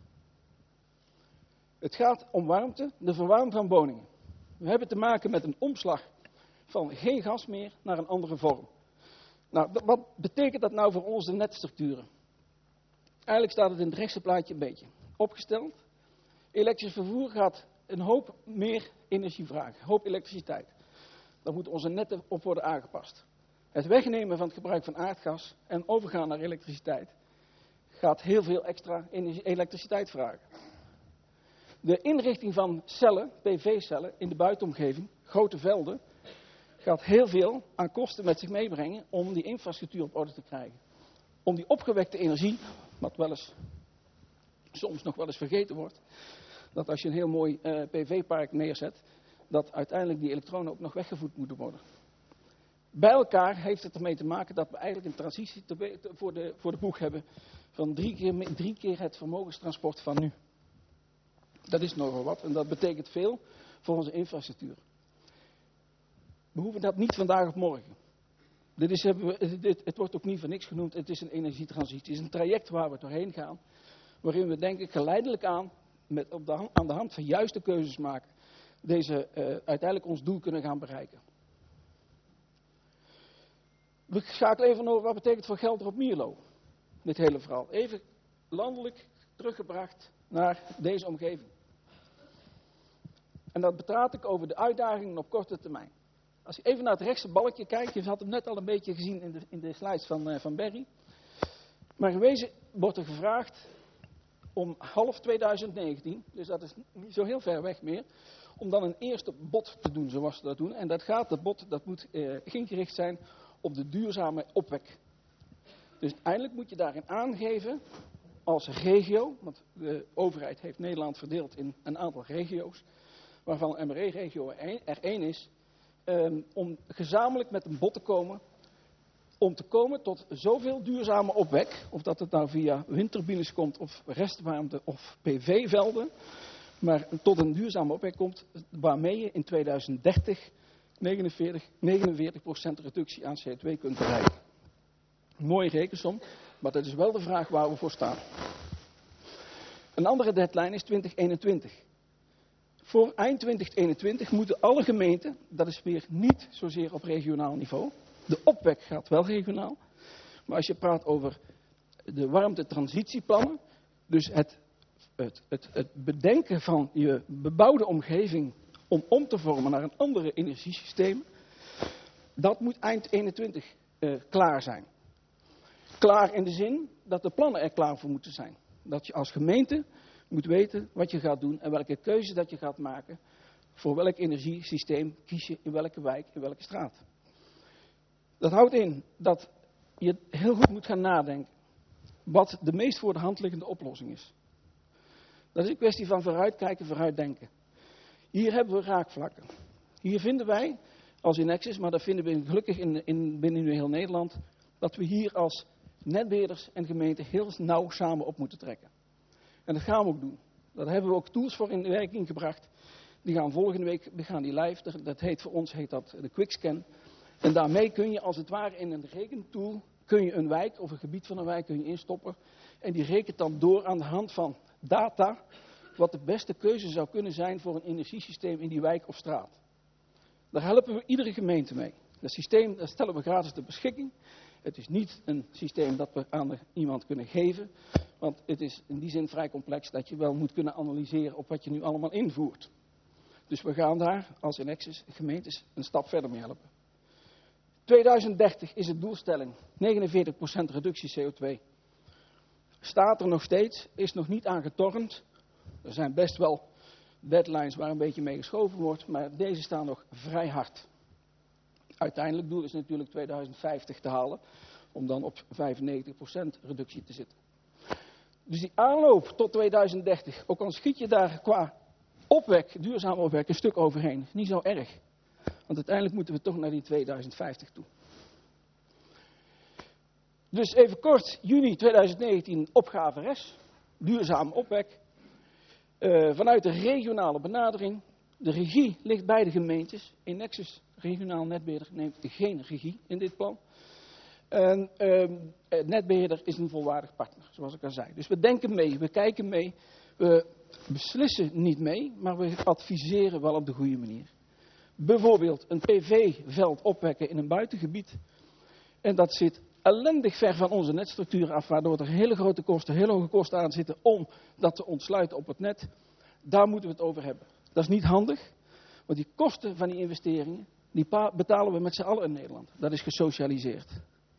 Het gaat om warmte, de verwarming van woningen. We hebben te maken met een omslag van geen gas meer naar een andere vorm. Nou, wat betekent dat nou voor onze netstructuren? Eigenlijk staat het in het rechtse plaatje een beetje opgesteld. Elektrisch vervoer gaat een hoop meer energie vragen, een hoop elektriciteit. Daar moeten onze netten op worden aangepast. Het wegnemen van het gebruik van aardgas en overgaan naar elektriciteit gaat heel veel extra elektriciteit vragen. De inrichting van cellen, PV-cellen, in de buitenomgeving, grote velden, gaat heel veel aan kosten met zich meebrengen om die infrastructuur op orde te krijgen. Om die opgewekte energie, wat wel eens, soms nog wel eens vergeten wordt, dat als je een heel mooi PV-park neerzet, dat uiteindelijk die elektronen ook nog weggevoerd moeten worden. Bij elkaar heeft het ermee te maken dat we eigenlijk een transitie voor de boeg hebben van 3 keer het vermogenstransport van nu. Dat is nogal wat en dat betekent veel voor onze infrastructuur. We hoeven dat niet vandaag of morgen. Het wordt ook niet voor niks genoemd, het is een energietransitie. Het is een traject waar we doorheen gaan, waarin we denk ik geleidelijk aan de hand van juiste keuzes maken, uiteindelijk ons doel kunnen gaan bereiken. We schakelen even over wat betekent voor Gelder op Mierlo. Dit hele verhaal. Even landelijk teruggebracht naar deze omgeving. En dat betraat ik over de uitdagingen op korte termijn. Als je even naar het rechtse balkje kijkt, je had hem net al een beetje gezien in de slides van Berry. Maar in wezen wordt er gevraagd om half 2019, dus dat is niet zo heel ver weg meer, om dan een eerste bod te doen zoals ze dat doen. En dat bod moet ingericht zijn op de duurzame opwek. Dus uiteindelijk moet je daarin aangeven als regio, want de overheid heeft Nederland verdeeld in een aantal regio's, waarvan MRE-regio er één is, om gezamenlijk met een bod te komen, om te komen tot zoveel duurzame opwek, of dat het nou via windturbines komt, of restwarmte, of PV-velden, maar tot een duurzame opwek komt, waarmee je in 2030 49% reductie aan CO2 kunt bereiken. Een mooie rekensom, maar dat is wel de vraag waar we voor staan. Een andere deadline is 2021. Voor eind 2021 moeten alle gemeenten, dat is weer niet zozeer op regionaal niveau, de opwek gaat wel regionaal, maar als je praat over de warmtetransitieplannen, dus het bedenken van je bebouwde omgeving om te vormen naar een andere energiesysteem, dat moet eind 21 klaar zijn. Klaar in de zin dat de plannen er klaar voor moeten zijn. Dat je als gemeente moet weten wat je gaat doen en welke keuze dat je gaat maken. Voor welk energiesysteem kies je in welke wijk, in welke straat. Dat houdt in dat je heel goed moet gaan nadenken wat de meest voor de hand liggende oplossing is. Dat is een kwestie van vooruitkijken, vooruitdenken. Hier hebben we raakvlakken. Hier vinden wij, als Enexis, maar dat vinden we gelukkig binnen heel Nederland, dat we hier als netbeheerders en gemeenten heel nauw samen op moeten trekken. En dat gaan we ook doen. Daar hebben we ook tools voor in werking gebracht. Die gaan volgende week live. Dat heet voor ons de Quickscan. En daarmee kun je als het ware in een rekentool kun je een wijk of een gebied van een wijk kun je instoppen. En die rekent dan door aan de hand van data wat de beste keuze zou kunnen zijn voor een energiesysteem in die wijk of straat. Daar helpen we iedere gemeente mee. Dat systeem dat stellen we gratis ter beschikking. Het is niet een systeem dat we aan iemand kunnen geven. Want het is in die zin vrij complex dat je wel moet kunnen analyseren op wat je nu allemaal invoert. Dus we gaan daar als Enexis gemeentes een stap verder mee helpen. 2030 is de doelstelling 49% reductie CO2. Staat er nog steeds, is nog niet aangetornd. Er zijn best wel deadlines waar een beetje mee geschoven wordt, maar deze staan nog vrij hard. Uiteindelijk doel is natuurlijk 2050 te halen, om dan op 95% reductie te zitten. Dus die aanloop tot 2030, ook al schiet je daar qua opwek, duurzaam opwek, een stuk overheen, is niet zo erg. Want uiteindelijk moeten we toch naar die 2050 toe. Dus even kort, juni 2019 opgave RES, duurzaam opwek. Vanuit de regionale benadering, de regie ligt bij de gemeentes. Enexis, regionaal netbeheerder, neemt geen regie in dit plan. En netbeheerder is een volwaardig partner, zoals ik al zei. Dus we denken mee, we kijken mee, we beslissen niet mee, maar we adviseren wel op de goede manier. Bijvoorbeeld een PV-veld opwekken in een buitengebied. En dat zit ellendig ver van onze netstructuur af, waardoor er hele grote kosten, hele hoge kosten aan zitten om dat te ontsluiten op het net. Daar moeten we het over hebben. Dat is niet handig, want die kosten van die investeringen, die betalen we met z'n allen in Nederland. Dat is gesocialiseerd.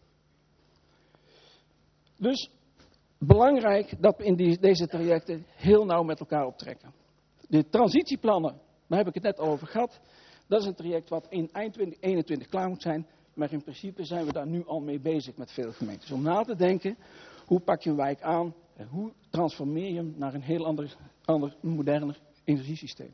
Dus belangrijk dat we in deze trajecten heel nauw met elkaar optrekken. De transitieplannen, daar heb ik het net al over gehad. Dat is een traject wat in eind 2021 klaar moet zijn. Maar in principe zijn we daar nu al mee bezig met veel gemeentes. Om na te denken, hoe pak je een wijk aan en hoe transformeer je hem naar een heel ander moderner energiesysteem.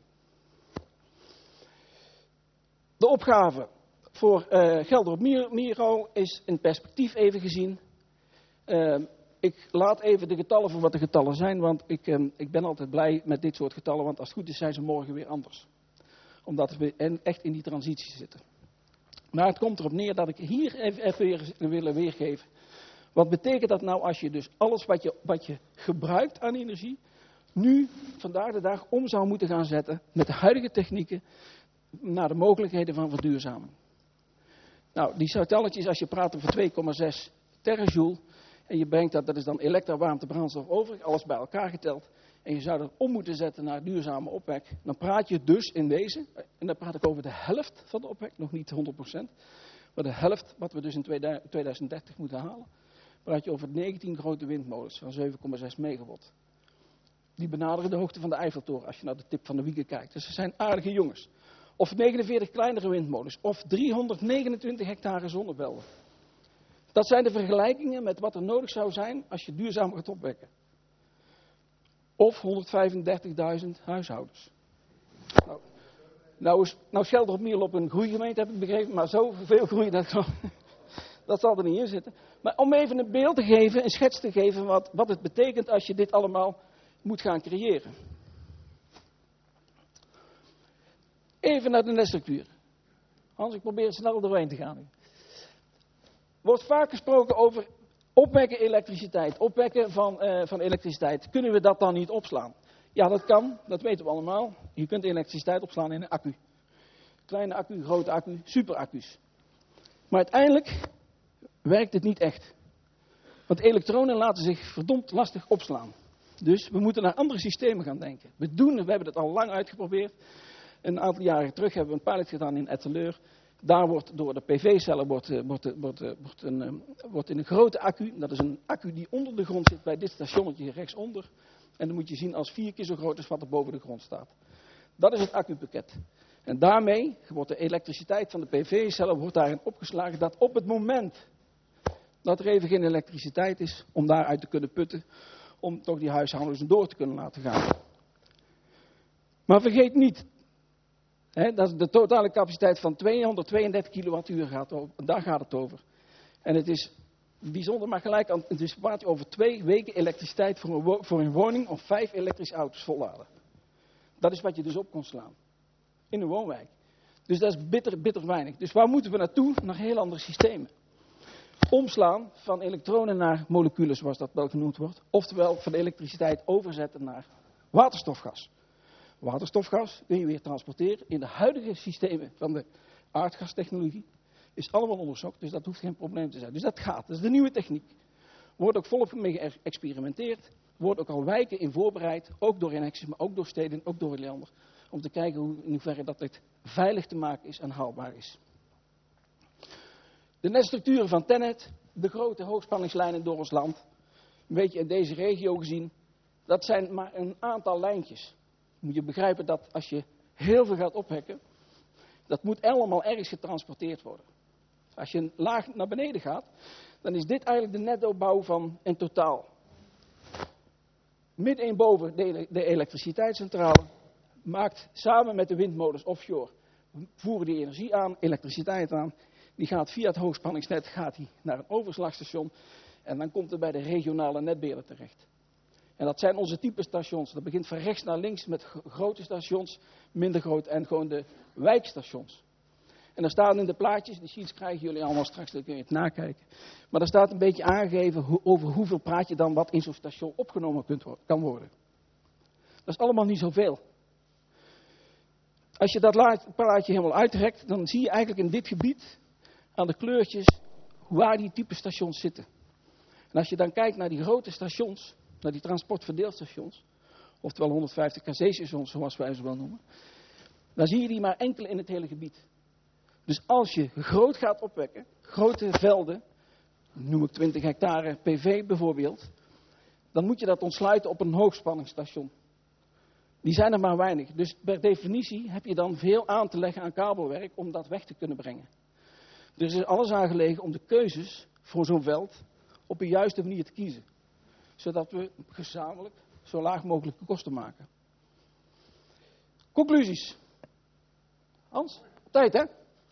De opgave voor Gelder op Miro is in perspectief even gezien. Ik laat even de getallen voor wat de getallen zijn, want ik ben altijd blij met dit soort getallen, want als het goed is zijn ze morgen weer anders. Omdat we echt in die transitie zitten. Maar het komt erop neer dat ik hier even weer wil weergeven. Wat betekent dat nou als je dus alles wat je gebruikt aan energie, nu, vandaag de dag, om zou moeten gaan zetten met de huidige technieken naar de mogelijkheden van verduurzaming. Nou, die telletjes, als je praat over 2,6 terajoule, en je brengt dat is dan elektra, warmte, brandstof over, alles bij elkaar geteld. en je zou dat om moeten zetten naar duurzame opwek, dan praat je dus in wezen, en dan praat ik over de helft van de opwek, nog niet 100%, maar de helft wat we dus in 2030 moeten halen, praat je over 19 grote windmolens van 7,6 megawatt. Die benaderen de hoogte van de Eiffeltoren als je naar de tip van de wieken kijkt. Dus ze zijn aardige jongens. Of 49 kleinere windmolens, of 329 hectare zonnevelden. Dat zijn de vergelijkingen met wat er nodig zou zijn als je duurzaam gaat opwekken. Of 135.000 huishoudens. Nou is Gelder op Mierlo op een groeigemeente, heb ik begrepen, maar zoveel groei, dat zal er niet in zitten. Maar om even een beeld te geven, een schets te geven wat het betekent als je dit allemaal moet gaan creëren. Even naar de netstructuur. Hans, ik probeer snel doorheen te gaan. Er wordt vaak gesproken over opwekken elektriciteit, opwekken van elektriciteit. Kunnen we dat dan niet opslaan? Ja, dat kan, dat weten we allemaal. Je kunt elektriciteit opslaan in een accu. Kleine accu, grote accu, superaccu's. Maar uiteindelijk werkt het niet echt. Want elektronen laten zich verdomd lastig opslaan. Dus we moeten naar andere systemen gaan denken. We hebben het al lang uitgeprobeerd. Een aantal jaren terug hebben we een pilot gedaan in Etteleur. Daar wordt door de PV-cellen wordt in een grote accu. Dat is een accu die onder de grond zit bij dit stationnetje rechtsonder. En dan moet je zien als 4 keer zo groot als wat er boven de grond staat. Dat is het accupakket. En daarmee wordt de elektriciteit van de PV-cellen daarin opgeslagen dat op het moment dat er even geen elektriciteit is om daaruit te kunnen putten, om toch die huishoudens door te kunnen laten gaan. Maar vergeet niet, dat de totale capaciteit van 232 kilowattuur gaat over. Daar gaat het over. En het is bijzonder, maar gelijk aan het dissipatie over 2 weken elektriciteit voor een woning of 5 elektrische auto's volladen. Dat is wat je dus op kon slaan. In een woonwijk. Dus dat is bitter weinig. Dus waar moeten we naartoe? Naar heel andere systemen. Omslaan van elektronen naar moleculen, zoals dat wel genoemd wordt. Oftewel van elektriciteit overzetten naar waterstofgas. Waterstofgas kun je weer transporteren in de huidige systemen van de aardgastechnologie. Is allemaal onderzocht, dus dat hoeft geen probleem te zijn. Dus dat gaat, dat is de nieuwe techniek. Wordt ook volop mee geëxperimenteerd. Wordt ook al wijken in voorbereid, ook door Enexis, maar ook door steden, ook door landen. Om te kijken in hoeverre dat dit veilig te maken is en haalbaar is. De netstructuren van TenneT, de grote hoogspanningslijnen door ons land, een beetje in deze regio gezien, dat zijn maar een aantal lijntjes. Moet je begrijpen dat als je heel veel gaat opwekken, dat moet allemaal ergens getransporteerd worden. Als je een laag naar beneden gaat, dan is dit eigenlijk de netto-bouw van in totaal. Midden boven de elektriciteitscentrale maakt samen met de windmolens offshore, voeren die energie aan, elektriciteit aan. Die gaat via het hoogspanningsnet naar een overslagstation en dan komt het bij de regionale netbeheerder terecht. En dat zijn onze type stations. Dat begint van rechts naar links met grote stations, minder groot en gewoon de wijkstations. En daar staan in de plaatjes, de sheets krijgen jullie allemaal straks, dan kun je het nakijken. Maar daar staat een beetje aangegeven over hoeveel praat je dan wat in zo'n station opgenomen kan worden. Dat is allemaal niet zoveel. Als je dat plaatje helemaal uitrekt, dan zie je eigenlijk in dit gebied aan de kleurtjes waar die type stations zitten. En als je dan kijkt naar die grote stations, naar die transportverdeelstations, oftewel 150 kc-stations zoals wij ze wel noemen, dan zie je die maar enkele in het hele gebied. Dus als je groot gaat opwekken, grote velden, noem ik 20 hectare PV bijvoorbeeld, dan moet je dat ontsluiten op een hoogspanningsstation. Die zijn er maar weinig. Dus per definitie heb je dan veel aan te leggen aan kabelwerk om dat weg te kunnen brengen. Dus er is alles aangelegen om de keuzes voor zo'n veld op een juiste manier te kiezen. Zodat we gezamenlijk zo laag mogelijke kosten maken. Conclusies. Hans, tijd hè?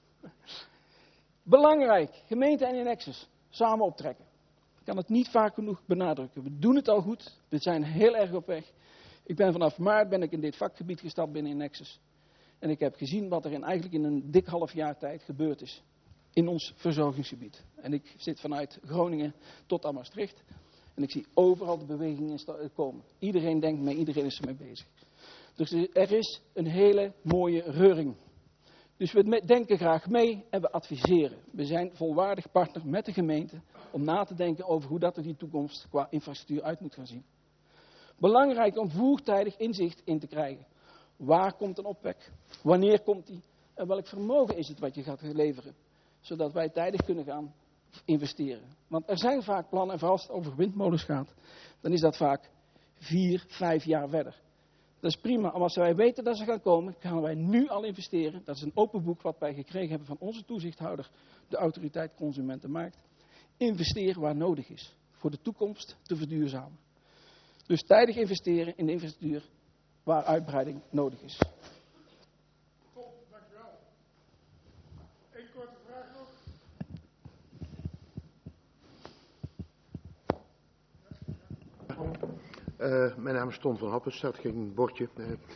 Belangrijk, gemeente en Enexis samen optrekken. Ik kan het niet vaak genoeg benadrukken. We doen het al goed, we zijn heel erg op weg. Ik ben vanaf maart in dit vakgebied gestapt binnen Enexis. En ik heb gezien wat er eigenlijk in een dik half jaar tijd gebeurd is. In ons verzorgingsgebied. En ik zit vanuit Groningen tot aan Maastricht. En ik zie overal de bewegingen komen. Iedereen denkt mee, iedereen is ermee bezig. Dus er is een hele mooie reuring. Dus we denken graag mee en we adviseren. We zijn volwaardig partner met de gemeente om na te denken over hoe dat er die toekomst qua infrastructuur uit moet gaan zien. Belangrijk om vroegtijdig inzicht in te krijgen. Waar komt een opwek? Wanneer komt die? En welk vermogen is het wat je gaat leveren? Zodat wij tijdig kunnen gaan investeren. Want er zijn vaak plannen, en vooral als het over windmolens gaat, dan is dat vaak 4, 5 jaar verder. Dat is prima, maar als wij weten dat ze gaan komen, gaan wij nu al investeren. Dat is een open boek wat wij gekregen hebben van onze toezichthouder, de Autoriteit Consumentenmarkt. Investeren waar nodig is, voor de toekomst te verduurzamen. Dus tijdig investeren in de infrastructuur waar uitbreiding nodig is. Top, dankjewel. Eén korte vraag nog. Mijn naam is Ton van Happen, staat geen bordje.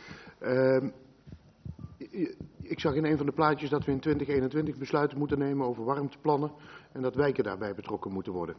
Ik zag in een van de plaatjes dat we in 2021 besluiten moeten nemen over warmteplannen en dat wijken daarbij betrokken moeten worden.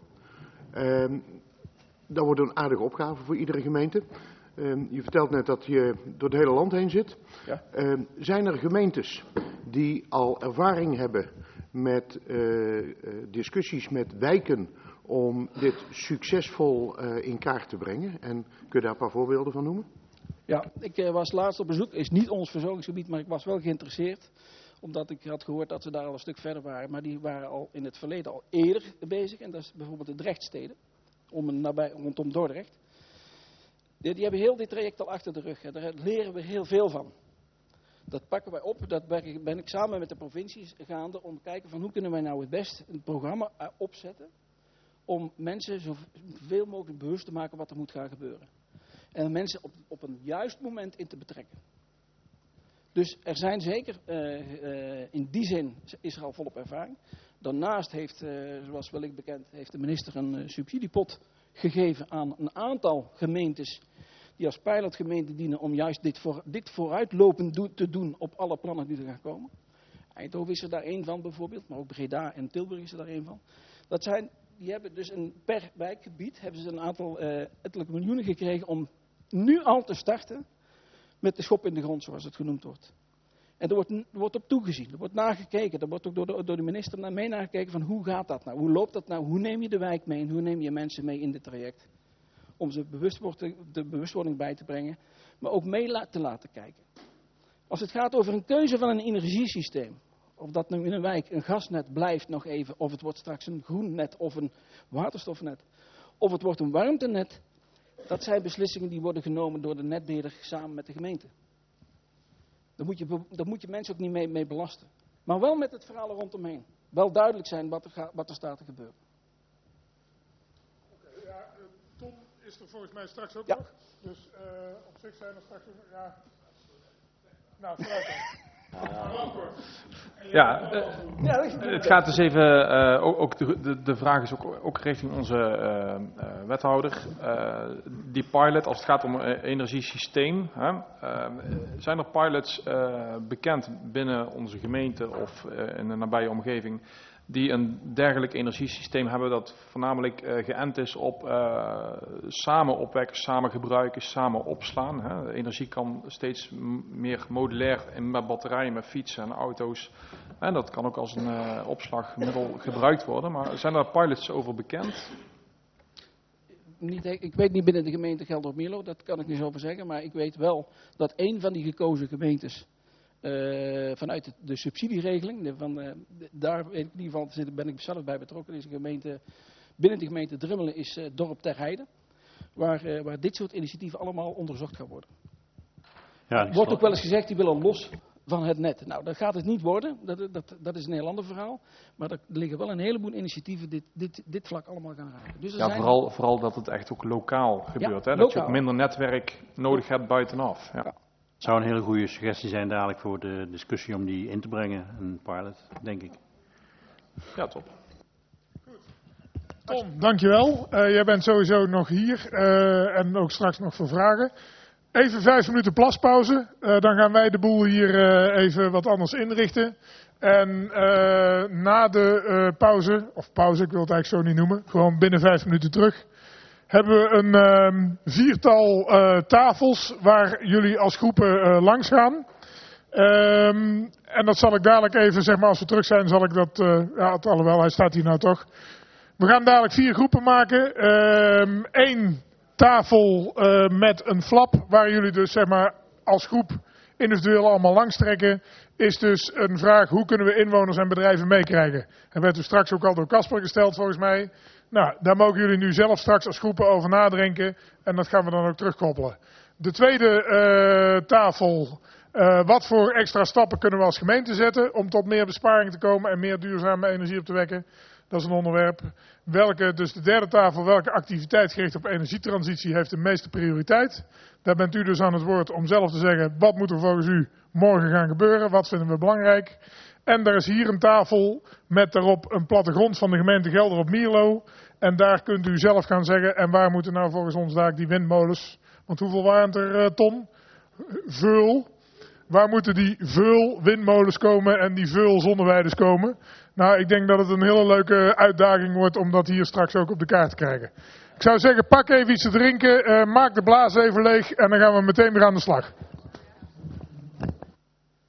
Dat wordt een aardige opgave voor iedere gemeente. Je vertelt net dat je door het hele land heen zit. Ja. Zijn er gemeentes die al ervaring hebben met discussies met wijken om dit succesvol in kaart te brengen? En kun je daar een paar voorbeelden van noemen? Ja, ik was laatst op bezoek. Is niet ons verzorgingsgebied, maar ik was wel geïnteresseerd. Omdat ik had gehoord dat ze daar al een stuk verder waren. Maar die waren al in het verleden al eerder bezig. En dat is bijvoorbeeld de Drechtsteden, rondom Dordrecht. Die hebben heel dit traject al achter de rug. En daar leren we heel veel van. Dat pakken wij op. Dat ben ik samen met de provincies gaande om te kijken van hoe kunnen wij nou het best een programma opzetten. Om mensen zoveel mogelijk bewust te maken wat er moet gaan gebeuren. En mensen op een juist moment in te betrekken. Dus er zijn zeker, in die zin is er al volop ervaring. Daarnaast heeft, zoals wellicht bekend, heeft de minister een subsidiepot gegeven aan een aantal gemeentes die als pilotgemeente dienen om juist dit vooruitlopend te doen op alle plannen die er gaan komen. Eindhoven is er daar één van bijvoorbeeld, maar ook Breda en Tilburg is er daar één van. Die hebben dus per wijkgebied hebben ze een aantal ettelijke miljoenen gekregen om nu al te starten met de schop in de grond, zoals het genoemd wordt. En er wordt op toegezien, er wordt nagekeken, er wordt ook door de minister mee nagekeken van hoe gaat dat nou, hoe loopt dat nou, hoe neem je de wijk mee en hoe neem je mensen mee in dit traject. Om ze de bewustwording bij te brengen, maar ook mee te laten kijken. Als het gaat over een keuze van een energiesysteem, of dat nu in een wijk een gasnet blijft nog even, of het wordt straks een groen net of een waterstofnet, of het wordt een warmtenet, dat zijn beslissingen die worden genomen door de netbeheerder samen met de gemeente. Daar moet je mensen ook niet mee belasten. Maar wel met het verhaal er rondomheen. Wel duidelijk zijn wat er staat te gebeuren. Okay, ja, Tom is er volgens mij straks ook nog. Dus op zich zijn er straks ook... Ja. Nou, vooruit dan. Ja, het gaat dus even, ook de vraag is ook richting onze wethouder. Die pilot, als het gaat om energiesysteem, zijn er pilots bekend binnen onze gemeente of in de nabije omgeving die een dergelijk energiesysteem hebben dat voornamelijk geënt is op samen opwekken, samen gebruiken, samen opslaan. Hè. Energie kan steeds meer modulair met batterijen, met fietsen en auto's. En dat kan ook als een opslagmiddel gebruikt worden. Maar zijn daar pilots over bekend? Ik weet niet binnen de gemeente Gelderop-Mierlo, dat kan ik niet zo over zeggen. Maar ik weet wel dat één van die gekozen gemeentes vanuit de subsidieregeling, daar in ieder geval ben ik zelf bij betrokken, is een gemeente, binnen de gemeente Drummelen is dorp Ter Heide, waar dit soort initiatieven allemaal onderzocht gaan worden. Ja, wordt ook wel eens gezegd, die willen los van het net. Nou, dat gaat het niet worden, dat is een heel ander verhaal, maar er liggen wel een heleboel initiatieven dit vlak allemaal gaan raken. Dus ja, vooral dat het echt ook lokaal gebeurt, hè? Dat je ook minder netwerk nodig hebt buitenaf. Ja. Het zou een hele goede suggestie zijn dadelijk voor de discussie om die in te brengen, een pilot, denk ik. Ja, top. Tom, dankjewel. Jij bent sowieso nog hier en ook straks nog voor vragen. Even 5 minuten plaspauze, dan gaan wij de boel hier even wat anders inrichten. En na de pauze, ik wil het eigenlijk zo niet noemen, gewoon binnen 5 minuten terug, hebben we een 4-tal tafels waar jullie als groepen langs gaan. En dat zal ik dadelijk even, zeg maar als we terug zijn, zal ik dat, alhoewel hij staat hier nou toch. We gaan dadelijk 4 groepen maken. 1 tafel met een flap, waar jullie dus zeg maar als groep individueel allemaal langs trekken, is dus een vraag: hoe kunnen we inwoners en bedrijven meekrijgen? Dat werd dus straks ook al door Casper gesteld volgens mij. Nou, daar mogen jullie nu zelf straks als groepen over nadenken en dat gaan we dan ook terugkoppelen. De tweede tafel, wat voor extra stappen kunnen we als gemeente zetten om tot meer besparing te komen en meer duurzame energie op te wekken? Dat is een onderwerp. Dus de derde tafel, welke activiteit gericht op energietransitie heeft de meeste prioriteit? Daar bent u dus aan het woord om zelf te zeggen, wat moet er volgens u morgen gaan gebeuren? Wat vinden we belangrijk? En er is hier een tafel met daarop een plattegrond van de gemeente Gelder op Mierlo. En daar kunt u zelf gaan zeggen, en waar moeten nou volgens ons daar die windmolens? Want hoeveel waren het er, Ton? Veul. Waar moeten die veul windmolens komen en die veul zonneweiders komen? Nou, ik denk dat het een hele leuke uitdaging wordt om dat hier straks ook op de kaart te krijgen. Ik zou zeggen, pak even iets te drinken, maak de blaas even leeg en dan gaan we meteen weer aan de slag.